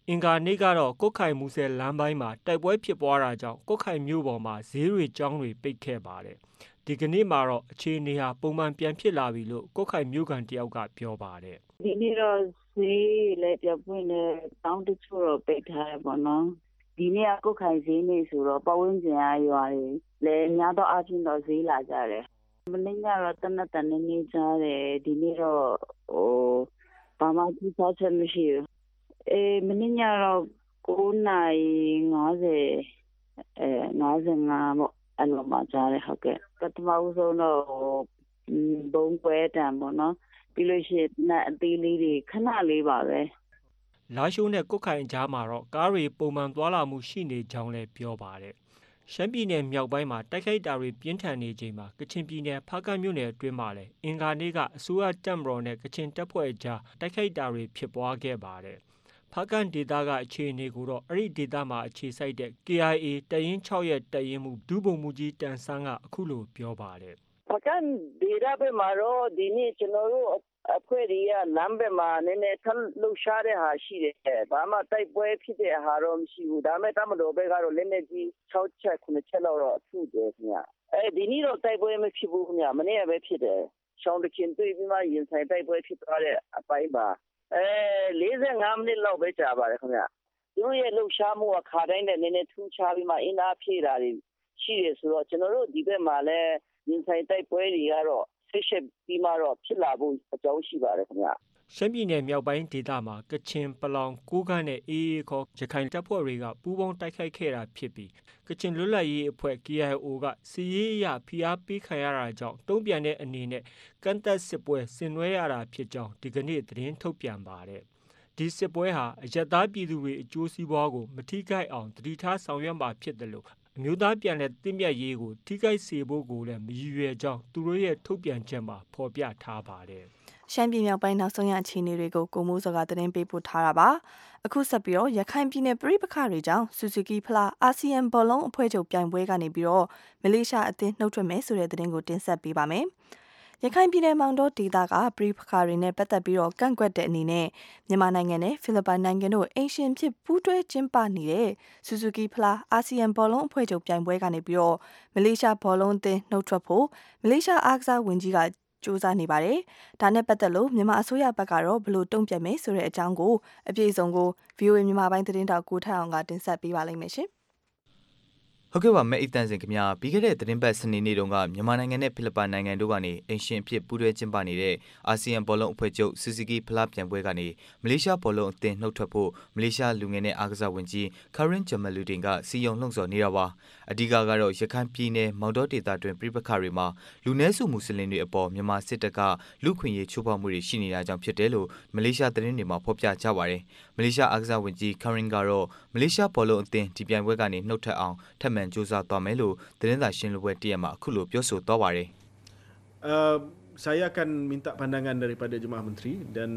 အင်္ဂါနေ့ကတော့ကွတ်ခိုင်မူဆယ်လမ်းပိုင်းမှာတိုက်ပွဲဖြစ်ပွားတာကြောင့်ကွတ်ခိုင်မြို့ပေါ်မှာဈေးတွေကျောင်းတွေပိတ်ခဲ့ပါတယ်။ဒီကနေ့မှာတော့အခြေအနေဟာပုံမှန်ပြန်ဖြစ်လာပြီလို့ကွတ်ခိုင်မြို့ခံတယောက်ကပြောပါတယ်။ဒီနေ့တော့ဈေးလည်းပြပွင့်တယ်တောင်းတချို့တော့ပိတ်ထားတယ်ပေါ့နော်။ဒီနေ့ကကွတ်ခိုင်ဈေးနေ့ဆိုတော့ပတ်ဝန်းကျင်အရွာတွေလည်းများတော့အချင်းတော့ဈေးလာကြတယ်။မနေ့ကတော့တနက်တန်နေကြားတယ်ဒီနေ့တော့ဟိုဘာမှကြည့်စားချက်မရှိဘူး။အဲမနေ့ကတော့ကိုးနာရီငါးဆယ်အဲငါးဆယ်ငါးပေါ့အဲ့လိုမှကြားတယ်ဟုတ်ကဲ့ပထမဦးဆုံးတော့ဘုံပွဲတံပေါ့နော်ပြီးလို့ရှိရင်အသေးလေးတွေခဏလေးပါပဲလာရှိုးနဲ့ကွတ်ခိုင်ကြားမှာတော့ကားတွေပုံမှန်သွားလာမှုရှိနေကြောင်းလည်းပြောပါတယ်ရှမ်းပြည်နယ်မြောက်ပိုင်းမှာတိုက်ခိုက်တာတွေပြင်းထန်နေချိန်မှာကချင်ပြည်နယ်ဖားကန့်မြို့နယ်အတွင်းမှာလည်းအင်္ဂါနေ့ကအစိုးရတပ်မတော်နဲ့ကချင်တပ်ဖွဲ့ကြားတိုက်ခိုက်တာတွေဖြစ်ပွားခဲ့ပါတယ်ဖားကန့်ဒေသကအခြေအနေကိုတော့အဲ့ဒီဒေသမှာအခြေစိုက်တဲ့ K I A တပ်ရင်း၆ရဲ့တပ်ရင်းမှုဒုဗိုလ်မှူးကြီးတန်ဆန်းကအခုလိုပြောပါတယ်ဖားကန့်ဒေသဘက်မှာတော့ဒီနေ့ကျွန်တော်တို့အဖွဲ့တွေကလမ်းဘက်မှာနည်းနည်းထလှုပ်ရှားတဲ့ဟာရှိတယ်။ဘာမှတိုက်ပွဲဖြစ်တဲ့ဟာတော့မရှိဘူး။ဒါမဲ့တမတော်ဘက်ကတော့လက်နက်ကြီး၆ချက်ခုနှစ်ချက်လောက်တော့ထုတယ်ခင်ဗျ။အဲဒီနေ့တော့တိုက်ပွဲမဖြစ်ဘူးခင်ဗျ။မနေ့ကပဲဖြစ်တယ်။ရှောင်းတခင်တွေ့ပြီးမှရင်ဆိုင်တိုက်ပွဲဖြစ်သွားတဲ့အပိုင်းပါ။အဲလေးဆယ်ငါးမိနစ်လောက်ပဲကြာပါတယ်ခင်ဗျ။သူတို့ရဲ့လှုပ်ရှားမှုကခါတိုင်းနဲ့နည်းနည်းထူးခြားပြီးမှအင်အားဖြည့်တာတွေရှိတယ်ဆိုတော့ကျွန်တော်တို့ဒီဘက်မှာလည်းရင်ဆိုင်တိုက်ပွဲတွေကတော့ဆက်ရှက်ပြီးမှတော့ဖြစ်လာဖို့အကြောင်းရှိပါတယ်ခင်ဗျရှမ်းပြည်နယ်မြောက်ပိုင်းဒေသမှာကချင်ပလောင်ကိုးကန့်နဲ့အေးအေးခေါ်ရခိုင်တပ်ဖွဲ့တွေကပူးပေါင်းတိုက်ခိုက်ခဲ့တာဖြစ်ပြီးကချင်လွတ်လပ်ရေးအဖွဲ့ K I O ကစီရေးအရဖိအားပေးခံရတာကြောင့်တုံ့ပြန်တဲ့အနေနဲ့ကန့်သက်စစ်ပွဲဆင်နွှဲရတာဖြစ်ကြောင်းဒီကနေ့သတင်းထုတ်ပြန်ပါတယ်ဒီစစ်ပွဲဟာအယက်သားပြည်သူတွေအကျိုးစီးပွားကိုမထိခိုက်အောင်တတိထားဆောင်ရွက်မှာဖြစ်တယ်လို့အမျိုးသားပြန်လည်တည်မြတ်ရေးကိုထိခိုက်စေဖို့ကိုလည်းမရည်ရွယ်ကြောင်းသူတို့ရဲ့ထုတ်ပြန်ချက်မှာဖော်ပြထားပါတယ်။ရှမ်းပြည်မြောက်ပိုင်းနောက်ဆုံးရအခြေအနေတွေကိုကိုမိုးစောကသတင်းပေးပို့ထားတာပါ။အခုဆက်ပြီးတော့ရခိုင်ပြည်နယ်ပြည်ပခါတွေကြောင့်ဆူဇူကီဖလားအာဆီယံဘောလုံးအဖွဲ့ချုပ်ပြိုင်ပွဲကနေပြီးတော့မလေးရှားအသင်းနှုတ်ထွက်မယ်ဆိုတဲ့သတင်းကိုတင်ဆက်ပေးပါမယ်။ရခိုင်ပြည်နယ်မောင်တောဒေသကပြည်ပခါတွေနဲ့ပတ်သက်ပြီးတော့ကန့်ကွက်တဲ့အနေနဲ့မြန်မာနိုင်ငံနဲ့ဖိလစ်ပိုင်နိုင်ငံတို့အင်ရှင်ဖြစ်ပူးတွဲကျင်းပနေတဲ့ဆူဇူကီဖလားအာဆီယံဘောလုံးအဖွဲ့ချုပ်ပြိုင်ပွဲကနေပြီးတော့မလေးရှားဘောလုံးအသင်းနှုတ်ထွက်ဖို့မလေးရှားအားကစားဝန်ကြီးကစူးစမ်းနေပါတယ်။ဒါနဲ့ပတ်သက်လို့မြန်မာအစိုးရဘက်ကတော့ဘယ်လိုတုံ့ပြန်မယ်ဆိုတဲ့အကြောင်းကိုအပြည့်အစုံကို V O A မြန်မာပိုင်းသတင်းတောက်ကိုထက်အောင်ကတင်ဆက်ပေးပါလိမ့်မယ်ရှင်။ဟုတ်ကဲ့ပါမဲအတန်စင်ခင်ဗျာပြီးခဲ့တဲ့သတင်းပတ်စနေနေ့တုန်းကမြန်မာနိုင်ငံနဲ့ဖိလစ်ပိုင်နိုင်ငံတို့ကနေအင်ရှင်ဖြစ်ပူးတွဲကျင်းပနေတဲ့အာဆီယံဘောလုံးအဖွဲ့ချုပ်ဆူဇူကီဖလားပြိုင်ပွဲကနေမလေးရှားဘောလုံးအသင်းနှုတ်ထွက်ဖို့မလေးရှားလူငယ်နဲ့အားကစားဝန်ကြီးကာရင်ဂျမလူဒင်ကစီယုံလှုံ့ဆော်နေတာပါအဓိကကတော့ရခိုင်ပြည်နယ်မောင်တောဒေသတွင်ပြည်ပခါတွေမှာလူနည်းစုမွတ်စလင်တွေအပေါ်မြန်မာစစ်တပ်ကလူခွင့်ရေးချိုးဖောက်မှုတွေရှိနေတာကြောင့်ဖြစ်တယ်လို့မလေးရှားသတင်းတွေမှာဖော်ပြကြပါတယ်မလေးရှားအားကစားဝန်ကြီးကာရင်ကတော့မလေးရှားဘောလုံးအသင်းဒီပြိုင်ပွဲကနေနှုတ်ထွက်အောင်ထပ်မံကြိုးစားသွားမယ်လို့သတင်းစာရှင်းလင်းပွဲတရက်မှာအခုလိုပြောဆိုသွားပါတယ်။ Saya akan minta pandangan daripada Jemaah Menteri dan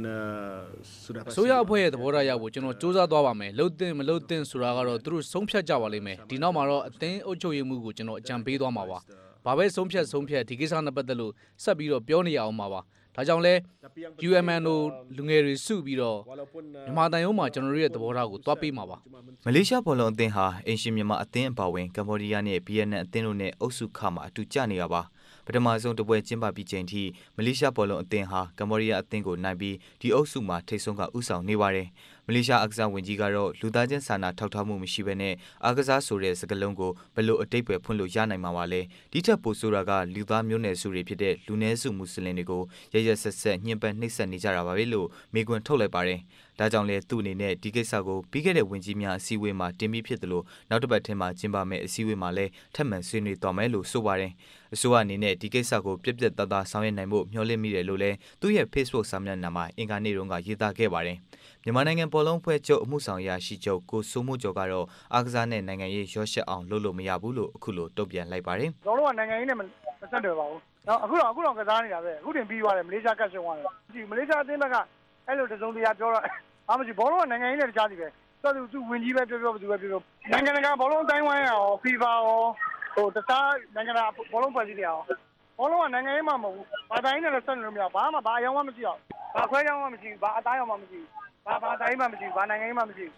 sudah pasti ဆိုရအဖွဲ့ရဲ့သဘောထားရဖို့ကျွန်တော်စူးစမ်းသွားပါမယ်။လှုပ်တင်မလှုပ်တင်ဆိုတာကတော့သူတို့ဆုံးဖြတ်ကြပါလိမ့်မယ်။ဒီနောက်မှာတော့အသင်းအုပ်ချုပ်ရေးမှုကိုကျွန်တော်အကြံပေးသွားမှာပါ။ဘာပဲဆုံးဖြတ်ဆုံးဖြတ်ဒီကိစ္စနဲ့ပတ်သက်လို့ဆက်ပြီးတော့ပြောနေရအောင်ပါပါ။ဒါကြောင့်လဲ U M N တို့လူငယ်တွေစုပြီးတော့မြန်မာတန်ရုံးမှာကျွန်တော်တို့ရဲ့သဘောထားကိုတွားပေးမှာပါမလေးရှားဘောလုံးအသင်းဟာအင်ရှင်မြန်မာအသင်းအပါဝင်ကမ္ဘောဒီးယားနဲ့ဗီယက်နမ်အသင်းတို့နဲ့အုပ်စုခမှာအတူကျနေတာပါပထမဆုံးတပွဲကျင်းပပြီးချိန်ထိမလေးရှားဘောလုံးအသင်းဟာကမ္ဘောဒီးယားအသင်းကိုနိုင်ပြီးဒီအုပ်စုမှာထိပ်ဆုံးကဥဆောင်နေပါတယ်မလေးရှားအားကစားဝန်ကြီးကတော့လူသားချင်းစာနာထောက်ထားမှုမရှိဘဲနဲ့အားကစားဆိုတဲ့စကားလုံးကိုဘယ်လိုအတိတ်ပဲဖွင့်လို့ရနိုင်မှာပါလဲဒီထက်ပိုဆိုတာကလူသားမျိုးနွယ်စုတွေဖြစ်တဲ့လူနည်းစုမွတ်စလင်တွေကိုရရဆက်ဆက်ညှဉ်းပန်းနှိပ်စက်နေကြတာပါပဲလို့မိကွန်းထုတ်လိုက်ပါတယ်ဒါကြောင့်လဲသူ့အနေနဲ့ဒီကိစ္စကိုပြီးခဲ့တဲ့ဝန်ကြီးများအစည်းအဝေးမှာတင်ပြီးဖြစ်တယ်လို့နောက်တစ်ပတ်ထဲမှာကျင်းပမယ့်အစည်းအဝေးမှာလည်းထပ်မံဆွေးနွေးသွားမယ်လို့ဆိုပါတယ်အစိုးရအနေနဲ့ဒီကိစ္စကိုပြက်ပြက်သားသားဆောင်ရွက်နိုင်ဖို့မျှော်လင့်မိတယ်လို့လည်းသူ့ရဲ့ Facebook စာမျက်နှာမှာအင်္ဂါနေ့တုန်းကရေးသားခဲ့ပါတယ်မြန်မာနိုင်ငံဘောလုံးဖွဲ့ချုပ်အမှုဆောင်ရာရှိချုပ်ကိုစိုးမိုးကျော်ကတော့အားကစားနဲ့နိုင်ငံရေးရောရှက်အောင်လုပ်လို့မရဘူးလို့အခုလိုတုံ့ပြန်လိုက်ပါတယ်ကျွန်တော်တို့ကနိုင်ငံရေးနဲ့မဆက်တယ်ပါဘူးနော်အခုတော့အခုတော့ကစားနေတာပဲအခုတင်ပြီးသွားတယ်မလေးရှားကတ်ရှုံသွားတယ်ဒီမလေးရှားအသင်းဘက်ကအဲ့လိုတစုံတရာပြောတော့အားမရှိဘောလုံးကနိုင်ငံရေးနဲ့တခြားစီပဲတော်သူသူဝင်ကြီးပဲပြောပြောသူပဲပြောပြောနိုင်ငံတကာဘောလုံးအတိုင်းဝိုင်းရော FIFA ရောဟိုတခြားနိုင်ငံတကာဘောလုံးဖွဲ့စည်းတယ်အောင်ဘောလုံးကနိုင်ငံရေးမှမဟုတ်ဘူးဘာတိုင်းနဲ့လည်းဆက်လို့မရဘာမှဘာအယောင်မှမရှိအောင်ဘာခွဲကြောင်မှမရှိဘူးဘာအသားရောင်မှမရှိဘူးဘာဘာတိုင်းမှမရှိဘူးဘာနိုင်ငံရေးမှမရှိဘူး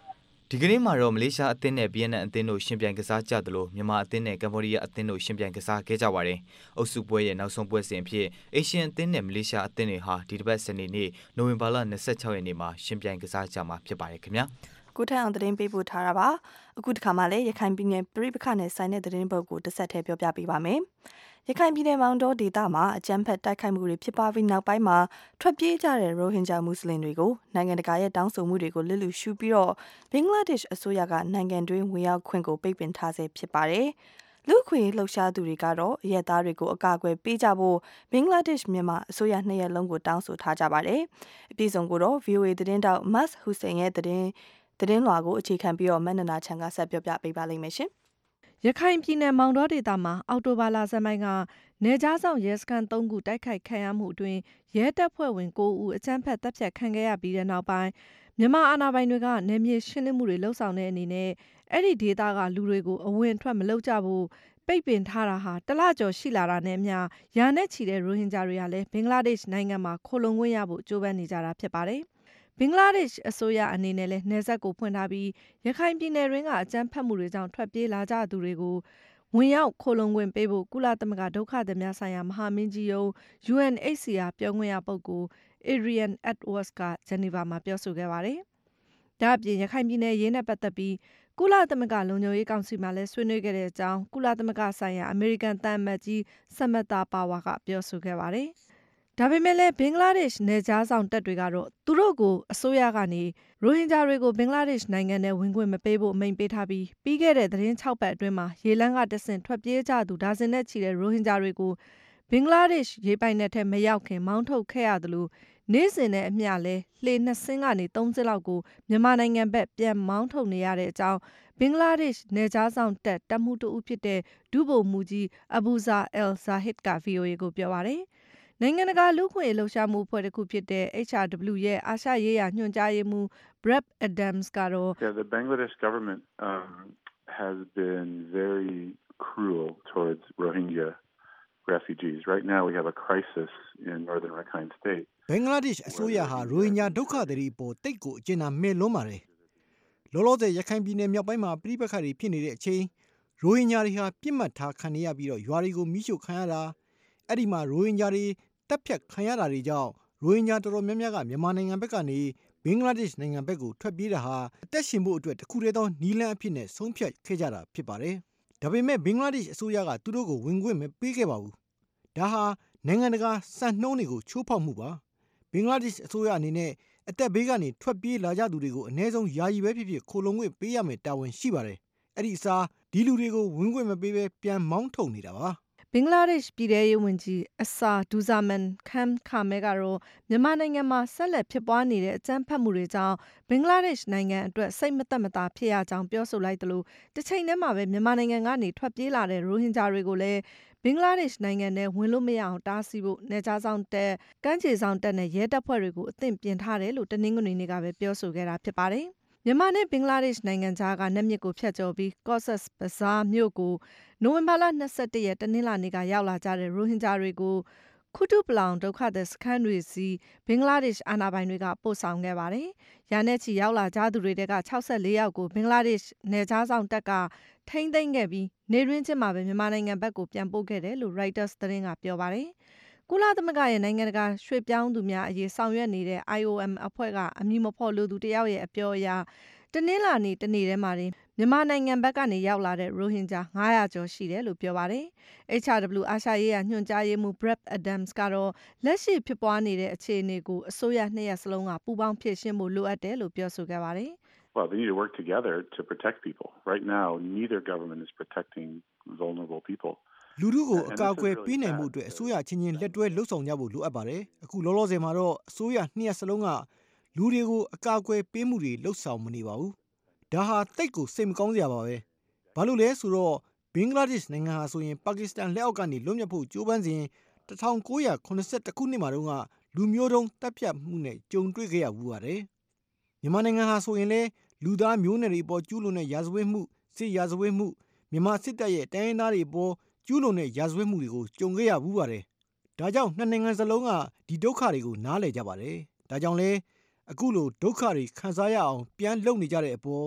ဒီကနေ့မှာတော့မလေးရှားအသင်းနဲ့ဗီယက်နမ်အသင်းတို့ရှင်ပြိုင်ကစားကြသလိုမြန်မာအသင်းနဲ့ကမ္ဘောဒီးယားအသင်းတို့ရှင်ပြိုင်ကစားခဲ့ကြပါတယ်။အုပ်စုပွဲရဲ့နောက်ဆုံးပွဲစဉ်အဖြစ်အေရှန်အသင်းနဲ့မလေးရှားအသင်းတွေဟာဒီတစ်ပတ်စနေနေ့နိုဝင်ဘာလ၂၆ရက်နေ့မှာရှင်ပြိုင်ကစားကြမှာဖြစ်ပါတယ်ခင်ဗျာ။ကိုထက်အောင်သတင်းပေးပို့ထားတာပါ။အခုတစ်ခါမှလည်းရခိုင်ပြည်နယ်ပြည်ပခနဲ့ဆိုင်တဲ့သတင်းပုတ်ကိုတစ်ဆက်တည်းပြောပြပေးပါမယ်။ရခိုင်ပြည်နယ်မောင်တောဒေသမှာအကြမ်းဖက်တိုက်ခိုက်မှုတွေဖြစ်ပွားပြီးနောက်ပိုင်းမှာထွက်ပြေးကြတဲ့ရိုဟင်ဂျာမွတ်စလင်တွေကိုနိုင်ငံတကာရဲ့တောင်းဆိုမှုတွေကိုလစ်လျူရှုပြီးတော့ဘင်္ဂလားဒေ့ရှ်အစိုးရကနိုင်ငံတွင်းဝင်ရောက်ခွင့်ကိုပိတ်ပင်ထားဆဲဖြစ်ပါတယ်။လူခွေလှုပ်ရှားသူတွေကတော့ရဲသားတွေကိုအကာအကွယ်ပေးကြဖို့ဘင်္ဂလားဒေ့ရှ်မြန်မာအစိုးရနှစ်ရက်လုံးကိုတောင်းဆိုထားကြပါတယ်။အပြည့်စုံကိုတော့ ဗွီအိုအေ သတင်းတောက်မတ်ဟူစိန်ရဲ့သတင်းသတင်းလွှာကိုအခြေခံပြီးတော့မန္နနာချန်ကဆက်ပြောပြပေးပါလိမ့်မယ်ရှင်။ရခိုင်ပြည်နယ်မောင်တောဒေသမှာအော်တိုဘာလဆန်းပိုင်းကနယ်ကြားဆောင်ရဲစခန်းသုံးခုတိုက်ခိုက်ခံရမှုအတွင်းရဲတပ်ဖွဲ့ဝင်၉ဦးအကြမ်းဖက်တပ်ဖြတ်ခံခဲ့ရပြီးတဲ့နောက်ပိုင်းမြန်မာအာဏာပိုင်တွေကနယ်မြေရှင်းလင်းမှုတွေလှုပ်ဆောင်တဲ့အနေနဲ့အဲ့ဒီဒေသကလူတွေကိုအဝင်ထွက်မလုပ်ကြဘူးပိတ်ပင်ထားတာဟာတလကျော်ရှိလာတာနဲ့အမျှရာနဲ့ချီတဲ့ရိုဟင်ဂျာတွေကလည်းဘင်္ဂလားဒေ့ရှ်နိုင်ငံမှာခိုလုံခွင့်ရဖို့ကြိုးပမ်းနေကြတာဖြစ်ပါတယ်။ဘင်္ဂလားဒေ့ရှ်အစိုးရအနေနဲ့လည်းနယ်စပ်ကိုဖွင့်ထားပြီးရခိုင်ပြည်နယ်တွင်းကအကြမ်းဖက်မှုတွေကြောင့်ထွက်ပြေးလာကြသူတွေကိုဝင်ရောက်ခိုလုံခွင့်ပေးဖို့ကုလသမဂ္ဂဒုက္ခသည်များဆိုင်ရာမဟာမင်းကြီးရုံး ယူအန်အိတ်စီအာ ပြောခွင့်ရပုဂ္ဂိုလ် Adrian Edwards ကဂျနီဗာမှာပြောဆိုခဲ့ပါတယ်။ဒါ့အပြင်ရခိုင်ပြည်နယ်ရေးနဲ့ပတ်သက်ပြီးကုလသမဂ္ဂလုံခြုံရေးကောင်စီမှာလည်းဆွေးနွေးခဲ့တဲ့အကြောင်းကုလသမဂ္ဂဆိုင်ရာအမေရိကန်သံအမတ်ကြီးဆမတာပါဝါကပြောဆိုခဲ့ပါတယ်။ဒါပေမဲ့လည်းဘင်္ဂလားဒေ့ရှ်နယ်ခြားဆောင်တပ်တွေကတော့သူတို့ကိုအစိုးရကနေရိုဟင်ဂျာတွေကိုဘင်္ဂလားဒေ့ရှ်နိုင်ငံနဲ့ဝင်ခွင့်မပေးဖို့အမိန့်ပေးထားပြီးပြီးခဲ့တဲ့သတင်း၆ပတ်အတွင်းမှာရေလမ်းကတဆင့်ထွက်ပြေးကြသူဒါဇင်နဲ့ချီတဲ့ရိုဟင်ဂျာတွေကိုဘင်္ဂလားဒေ့ရှ်ရေပိုင်နက်ထဲမရောက်ခင်မောင်းထုတ်ခဲ့ရသလိုနေ့စဉ်နဲ့အမျှလဲလှေနှစ်စင်းကနေသုံးစင်းလောက်ကိုမြန်မာနိုင်ငံဘက်ပြန်မောင်းထုတ်နေရတဲ့အကြောင်းဘင်္ဂလားဒေ့ရှ်နယ်ခြားဆောင်တပ်တပ်မှုတဦးဖြစ်တဲ့ဒုဗိုလ်မှူးကြီးအဘူဇာအယ်ဇာဟစ်က ဗီအိုအေကိုပြောပါတယ်နိုင်ငံတကာလူ့ခွင့်ရေးလှုပ်ရှားမှုအဖွဲ့တစ်ခုဖြစ်တဲ့ H R W ရဲ့အာရှရေးရာညွှန်ကြားရေးမှူး Brad Adams ကတော့ Yeah, the Bangladesh government um, has been very cruel towards Rohingya refugees. Right now we have a crisis in northern Rakhine State. Bangladesh အစိုးရဟာရိုဟင်ဂျာဒုက္ခသည်တွေအပေါ်တိတ်ကိုအကျဉ်းနာမဲ့လွန်းပါတယ်။လောလောဆယ်ရခိုင်ပြည်နယ်မြောက်ပိုင်းမှာပြည်ပခါတွေဖြစ်နေတဲ့အချိန်ရိုဟင်ဂျာတွေဟာပြစ်မှတ်ထားခံရပြီးတော့ရွာတွေကိုမိရှုခံရတာအဲ့ဒီမှာရိုဟင်ဂျာတွေတပ်ဖြတ်ခံရတာတွေကြောင့်ရိုဟင်ဂျာတော်တော်များများကမြန်မာနိုင်ငံဘက်ကနေဘင်္ဂလားဒေ့ရှ်နိုင်ငံဘက်ကိုထွက်ပြေးတာဟာအသက်ရှင်ဖို့အတွက်တခုတည်းသောနီးလန်းအဖြစ်နဲ့ဆုံးဖြတ်ခဲ့ကြတာဖြစ်ပါတယ်။ဒါပေမဲ့ဘင်္ဂလားဒေ့ရှ်အစိုးရကသူတို့ကိုဝင်ခွင့်မပေးခဲ့ပါဘူး။ဒါဟာနိုင်ငံတကာစံနှုန်းတွေကိုချိုးဖောက်မှုပါ။ဘင်္ဂလားဒေ့ရှ်အစိုးရအနေနဲ့အသက်ဘေးကနေထွက်ပြေးလာကြသူတွေကိုအ ਨੇ ဆုံးယာယီပဲဖြစ်ဖြစ်ခိုလုံခွင့်ပေးရမယ်တာဝန်ရှိပါတယ်။အဲ့ဒီအစားဒီလူတွေကိုဝင်ခွင့်မပေးဘဲပြန်မောင်းထုတ်နေတာပါ။ဘင်္ဂလားဒေ့ရှ်ပြည်ထရေးဝန်ကြီးအဆာဒူဇာမန်ခမ်ခါမဲကတော့မြန်မာနိုင်ငံမှာဆက်လက်ဖြစ်ပွားနေတဲ့အကြမ်းဖက်မှုတွေကြောင့်ဘင်္ဂလားဒေ့ရှ်နိုင်ငံအတွက်စိတ်မသက်မသာဖြစ်ရကြောင်းပြောဆိုလိုက်သလိုတစ်ချိန်တည်းမှာပဲမြန်မာနိုင်ငံကနေထွက်ပြေးလာတဲ့ရိုဟင်ဂျာတွေကိုလည်းဘင်္ဂလားဒေ့ရှ်နိုင်ငံနဲ့ဝင်လို့မရအောင်တားဆီးဖို့နယ်ခြားဆောင်တပ်ကမ်းခြေဆောင်တပ်နဲ့ရဲတပ်ဖွဲ့တွေကိုအသင့်ပြင်ထားတယ်လို့တနင်္ဂနွေနေ့ကပဲပြောဆိုခဲ့တာဖြစ်ပါတယ်။မြန်မာနဲ့ဘင်္ဂလားဒေ့ရှ်နိုင်ငံကြားကနက်မြစ်ကိုဖြတ်ကျော်ပြီးကော့ဆက်ဘဇားမြို့ကိုနိုဝင်ဘာလ၂၁ရက်တနင်္လာနေ့ကရောက်လာကြတဲ့ရိုဟင်ဂျာတွေကိုခုတုပလောင်ဒုက္ခသည်စခန်းတွေစီဘင်္ဂလားဒေ့ရှ်အာဏာပိုင်တွေကပို့ဆောင်ခဲ့ပါတယ်။ရာနဲ့ချီရောက်လာကြသူတွေတဲက၆၄ယောက်ကိုဘင်္ဂလားဒေ့ရှ်နယ်ခြားဆောင်တပ်ကထိန်းသိမ်းခဲ့ပြီးနေရင်းချင်းမှာပဲမြန်မာနိုင်ငံဘက်ကိုပြန်ပို့ခဲ့တယ်လို့ Reuters သတင်းကပြောပါတယ်။ကုလသမဂ္ဂရဲ့နိုင်ငံတကာရွှေ့ပြောင်းသူများအရေးဆောင်ရွက်နေတဲ့ I O M အဖွဲ့ကအမည်မဖော်လိုသူတယောက်ရဲ့အပြောအရတနင်္လာနေ့တနေ့ထဲမှာမြန်မာနိုင်ငံဘက်ကနေရောက်လာတဲ့ရိုဟင်ဂျာ၅၀၀ကျော်ရှိတယ်လို့ပြောပါတယ်။ H R W အာရှရေးရာညွှန်ကြားရေးမှူး Brad Adams ကတော့လက်ရှိဖြစ်ပွားနေတဲ့အခြေအနေကိုအစိုးရနှစ်ရပ်စလုံးကပူးပေါင်းဖြေရှင်းဖို့လိုအပ်တယ်လို့ပြောဆိုခဲ့ပါတယ်။ Well, they need to work together to protect people. Right now, neither government is protecting vulnerable people. လူထုကိုအကာအကွယ်ပေးနိုင်မှုအတွက်အစိုးရချင်းချင်းလက်တွဲလှုပ်ဆောင်ကြဖို့လိုအပ်ပါတယ်။အခုလောလောဆယ်မှာတော့အစိုးရနှစ်ရပ်စလုံးကလူတွေကိုအကာအကွယ်ပေးမှုတွေလှုပ်ဆောင်မနေပါဘူး။ဒါဟာတိတ်ကိုစိတ်မကောင်းစရာပါပဲ။ဘာလို့လဲဆိုတော့ဘင်္ဂလားဒေ့ရှ်နိုင်ငံဟာဆိုရင်ပါကစ္စတန်လက်အောက်ကနေလွတ်မြောက်ဖို့ကြိုးပမ်းစဉ်၁၉၇၁ခုနှစ်မှာတုန်းကလူမျိုးတုံးတပ်ဖြတ်မှုနဲ့ကြုံတွေ့ခဲ့ရဘူးပါတယ်။မြန်မာနိုင်ငံဟာဆိုရင်လည်းလူသားမျိုးနွယ်တွေအပေါ်ကျူးလွန်တဲ့ရာဇဝတ်မှုစစ်ရာဇဝတ်မှုမြန်မာစစ်တပ်ရဲ့တိုင်းရင်းသားတွေအပေါ်ကျူးလွန်တဲ့ရာဇဝတ်မှုတွေကိုကြုံခဲ့ရဘူးပါတယ်။ဒါကြောင့်နှစ်နိုင်ငံစလုံးကဒီဒုက္ခတွေကိုနားလည်ကြပါတယ်။ဒါကြောင့်လဲအခုလိုဒုက္ခတွေခံစားရအောင်ပြန်လုပ်နေကြတဲ့အပေါ်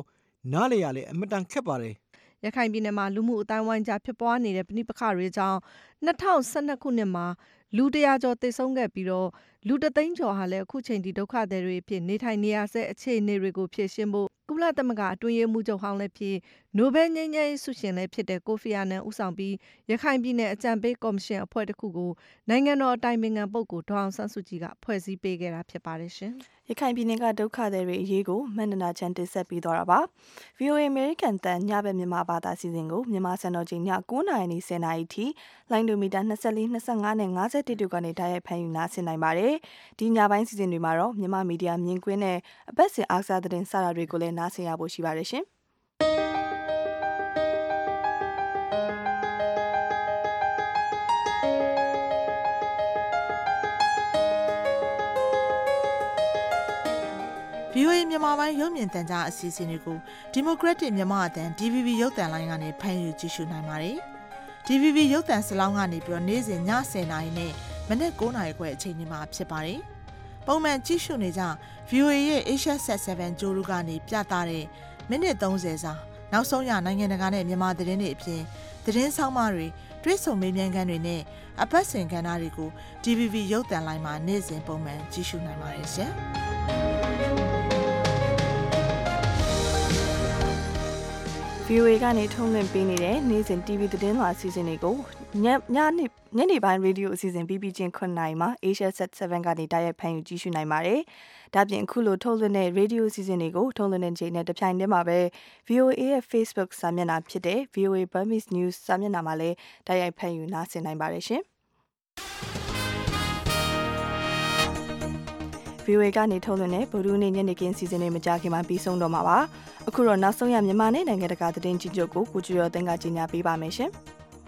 နားလေရလေအမတန်ခက်ပါတယ်ရခိုင်ပြည်နယ်မှာလူမှုအတိုင်းဝိုင်းကြားဖြစ်ပွားနေတဲ့ပဋိပက္ခတွေကြောင့်နှစ်ထောင်ဆယ်နှစ်ခုနှစ်မှာလူတရာကျော်သေဆုံးခဲ့ပြီးတော့လူတသိန်းကျော်ဟာလည်းအခုချိန်ထိဒုက္ခသည်တွေအဖြစ်နေထိုင်နေရဆဲအခြေအနေတွေကိုဖြေရှင်းဖို့ကုလသမဂ္ဂအတွင်းရေးမှူးချုပ်ဟောင်းလည်းဖြစ်နိုဘယ်ငြိမ်းချမ်းရေးဆုရှင်လည်းဖြစ်တဲ့ကိုဖီအာနန်ဦးဆောင်ပြီးရခိုင်ပြည်နယ်အကြံပေးကော်မရှင်အဖွဲ့တစ်ခုကိုနိုင်ငံတော်အတိုင်ပင်ခံပုဂ္ဂိုလ်ဒေါအောင်ဆန်းစုကြည်ကဖွဲ့စည်းပေးခဲ့တာဖြစ်ပါတယ်ရှင်ရခိုင်ပြည်နယ်ကဒုက္ခသည်တွေအရေးကိုမန္တနာချန်တင်ဆက်ပြီးတော့တာပါ ဗွီအိုအေ American တန်ညဘက်မြန်မာဘာသာစီစဉ်ကိုမြန်မာစံတော်ချိန်ည၉နာရီနဲ့၁၀နာရီထိလိုင်းဒိုမီတာ၂၄ ၂၅နဲ့၅၁တို့ကနေတိုက်ရိုက်ဖမ်းယူနားဆင်နိုင်ပါတယ်ဒီညပိုင်းစီစဉ်တွေမှာတော့မြန်မာမီဒီယာမြင်ကွင်းနဲ့အပတ်စဉ်အားစားသတင်းစတာတွေကိုလည်းနားဆင်ရဖို့ရှိပါတယ်ရှင်ဗွီအိုအေမြန်မာပိုင်းရုပ်မြင်သံကြားအစီအစဉ်တွေကို Democratic မြန်မာအသံ D V B ရုပ်သံလိုင်းကနေဖမ်းယူကြည့်ရှုနိုင်ပါတယ်။ D V B ရုပ်သံစလောင်းကနေပြီးတော့နေ့စဉ်ည၁၀နာရီနဲ့မနက်၉နာရီခွဲအချိန်ဒီမှာဖြစ်ပါတယ်။ပုံမှန်ကြည့်ရှုနေကြ ဗွီအိုအေ ရဲ့ Asia Sat 7ကြိုးရူကနေပြသတဲ့မိနစ်၃၀စာနောက်ဆုံးရနိုင်ငံတကာနဲ့မြန်မာသတင်းတွေအပြင်သတင်းဆောင်မတွေတွဲဆုံမေးမြန်းခန်းတွေနဲ့အပတ်စဉ်ကဏ္ဍတွေကို D V B ရုပ်သံလိုင်းမှာနေ့စဉ်ပုံမှန်ကြည့်ရှုနိုင်ပါတယ်ရှင်။ဗွီအိုအေကနေထုတ်လွှင့်ပေးနေတဲ့နေ့စဉ် တီဗီ သတင်းလွှာအစီအစဉ်တွေကိုညညနေညနေပိုင်းရေဒီယိုအစီအစဉ်ပြီးပြီးချင်းခုနှစ်နာရီမှာ Asia Sat 7ကနေတိုက်ရိုက်ဖမ်းယူကြည့်ရှုနိုင်ပါတယ်။ဒါပြင်အခုလိုထုတ်လွှင့်တဲ့ရေဒီယိုအစီအစဉ်တွေကိုထုတ်လွှင့်တဲ့ချိန်နဲ့တပြိုင်တည်းမှာပဲ ဗွီအိုအေ ရဲ့ Facebook စာမျက်နှာဖြစ်တဲ့ ဗွီအိုအေ Burmese News စာမျက်နှာမှာလည်းတိုက်ရိုက်ဖမ်းယူနားဆင်နိုင်ပါတယ်ရှင်။ဗွီအိုအေကနေထုတ်လွှင့်တဲ့ဗုဒ္ဓနေ့ညနေခင်းစီစဉ်တွေမကြခင်မှာပြီးဆုံးတော့မှာပါအခုတော့နောက်ဆုံးရမြန်မာနဲ့နိုင်ငံတကာသတင်းကြီးချုပ်ကိုကိုကျူရော်သိန်းကကြီးညာပေးပါမယ်ရှင်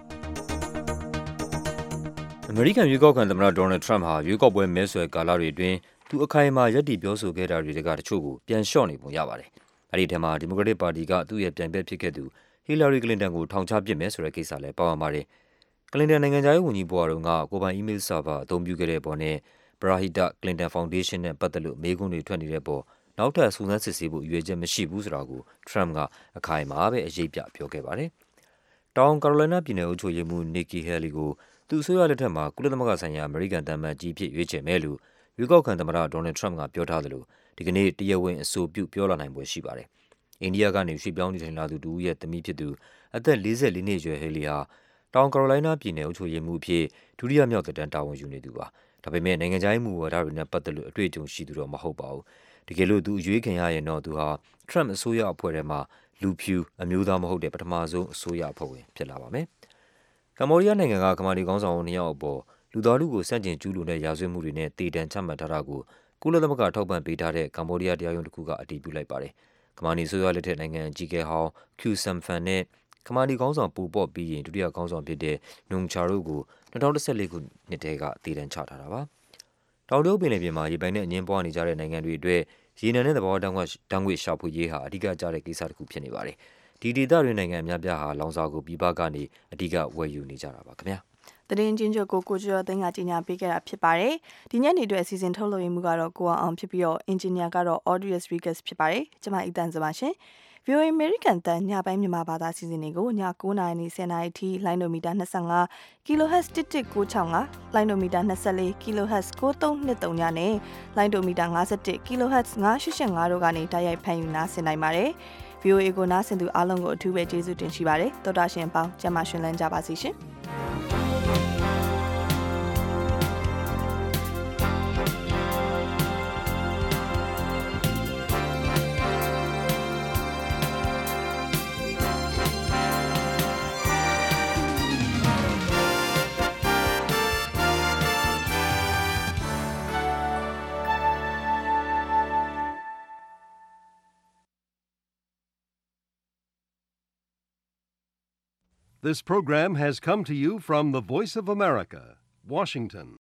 အမေရိကန်ရွေးကောက်ခံသမ္မတဒေါ်နယ်ထရမ့်ဟာရွေးကောက်ပွဲမဲဆွယ်ကာလတွေအတွင်းသူအခိုင်အမာရပ်တည်ပြောဆိုခဲ့တာတွေကတချို့ကိုပြန်လျှော့နေပုံရပါတယ်အဲဒီထဲမှာဒီမိုကရက်တစ်ပါတီကသူ့ရဲ့ပြိုင်ဘက်ဖြစ်ခဲ့သူဟီလာရီကလင်တန်ကိုထောင်ချပစ်မယ်ဆိုတဲ့ကိစ္စလည်းပါဝင်ပါတယ်ကလင်တန်နိုင်ငံခြားရေးဝန်ကြီးဘွားတော်ကကိုပိုင်အီးမေးလ်ဆာဗာအသုံးပြုခဲ့တဲ့ပေါ်နဲ့ပရာဟိတကလင်တန်ဖောင်ဒေးရှင်းနဲ့ပတ်သက်လို့မေးခွန်းတွေထွက်နေတဲ့ပေါ်နောက်ထပ်စူးစမ်းစစ်ဆေးဖို့ရည်ရွယ်ချက်မရှိဘူးဆိုတာကိုထရမ့်ကအခိုင်အမာပဲအရေးပြပြောခဲ့ပါတယ်။တောင်ကာရိုလိုင်းနာပြည်နယ်အုပ်ချုပ်ရေးမှူးနီကီဟယ်လီကိုသူ့အစိုးရလက်ထက်မှာကုလသမဂ္ဂဆိုင်ရာအမေရိကန်သံအမတ်ကြီးဖြစ်ရွေးချယ်မယ်လို့ရွေးကောက်ခံသမ္မတဒေါ်နယ်ထရမ့်ကပြောထားသလိုဒီကနေ့တရားဝင်အဆိုပြုပြောလာနိုင်ပွဲရှိပါတယ်။အိန္ဒိယကနေရွှေ့ပြောင်းနေထိုင်လာသူတူရဲ့သမီးဖြစ်သူအသက်၄၄နှစ်အရွယ်ဟယ်လီဟာတောင်ကာရိုလိုင်းနာပြည်နယ်အုပ်ချုပ်ရေးမှူးအဖြစ်ဒုတိယမြောက်သက်တမ်းတာဝန်ယူနေသူပါ။ဒါပေမဲ့နိုင်ငံခြားရေးမူဝါဒတွေနဲ့ပတ်သက်လို့အတွေ့အကြုံရှိသူတော့မဟုတ်ပါဘူး။တကယ်လို့သူအရွေးခံရရင်တော့သူဟာထရမ့်အစိုးရအဖွဲ့ထဲမှာလူဖြူအမျိုးသားမဟုတ်တဲ့ပထမဆုံးအစိုးရအဖွဲ့ဝင်ဖြစ်လာပါမယ်။ကမ္ဘောဒီးယားနိုင်ငံကကမာဒီခေါင်းဆောင်နှစ်ယောက်အပေါ်လူသားထုကိုစန့်ကျင်ကျူးလွန်တဲ့ရာဇဝတ်မှုတွေနဲ့တေတံချမှတ်ထားတာကိုကုလသမဂ္ဂထောက်ပံ့ပေးထားတဲ့ကမ္ဘောဒီးယားတရားရုံးတစ်ခုကအတည်ပြုလိုက်ပါတယ်။ကမာဒီအစိုးရလက်ထက်နိုင်ငံအကြီးအကဲဟောင်းကျူဆမ်ဖန်နဲ့ကမာဒီခေါင်းဆောင်ပူပေါ့ပြီးရင်ဒုတိယခေါင်းဆောင်ဖြစ်တဲ့နုံချာတို့ကို၂၀၁၄ခုနှစ်တည်းကတေတံချထားတာပါ။တောင်တရုတ်ပင်လယ်ပြင်မှာရေပိုင်နဲ့အငင်းပွားနေကြတဲ့နိုင်ငံတွေအတွက်ရေနံနဲ့သဘာဝဓာတ်ငွေ့ဓာတ်ငွေ့ရှာဖွေရေးဟာအဓိကကျတဲ့ကိစ္စတစ်ခုဖြစ်နေပါတယ်။ဒီဒေသတွင်းနိုင်ငံအများပြားဟာလောင်စာကိုပြည်ပကနေအဓိကဝယ်ယူနေကြတာပါခင်ဗျာ။သတင်းချင်းချုပ်ကိုကိုကျော်သိန်းကကြီးညာပေးခဲ့တာဖြစ်ပါတယ်။ဒီညနေအတွက်အစီအစဉ်ထုတ်လွှင့်မှုကတော့ကိုအောင်ဖြစ်ပြီးတော့အင်ဂျင်နီယာကတော့ Audius Rigas ဖြစ်ပါတယ်။ကျွန်မအီတန်စပါရှင်။ဗွီအိုအေ American တန်ညပိုင်းမြန်မာဘာသာစီစဉ်တွေကိုည၉နာရီနဲ့၁၀နာရီထိလိုင်းဒိုမီတာ၂၅ kilohertz တစ်တစ်ကိုး၆၅လိုင်းဒိုမီတာ၂၄ kilohertz ကိုးသုံးနှစ်သုံးညနဲ့လိုင်းဒိုမီတာ၅၁ kilohertz ၅၈၈၅တို့ကနေတိုက်ရိုက်ဖမ်းယူနားဆင်နိုင်ပါတယ်။ ဗွီအိုအေကိုနားဆင်သူအားလုံးကိုအထူးပဲကျေးဇူးတင်ရှိပါတယ်။သောတာရှင်ပေါင်းကျမရှင်လန်းကြပါစီရှင်။ This program has come to you from the Voice of America, Washington.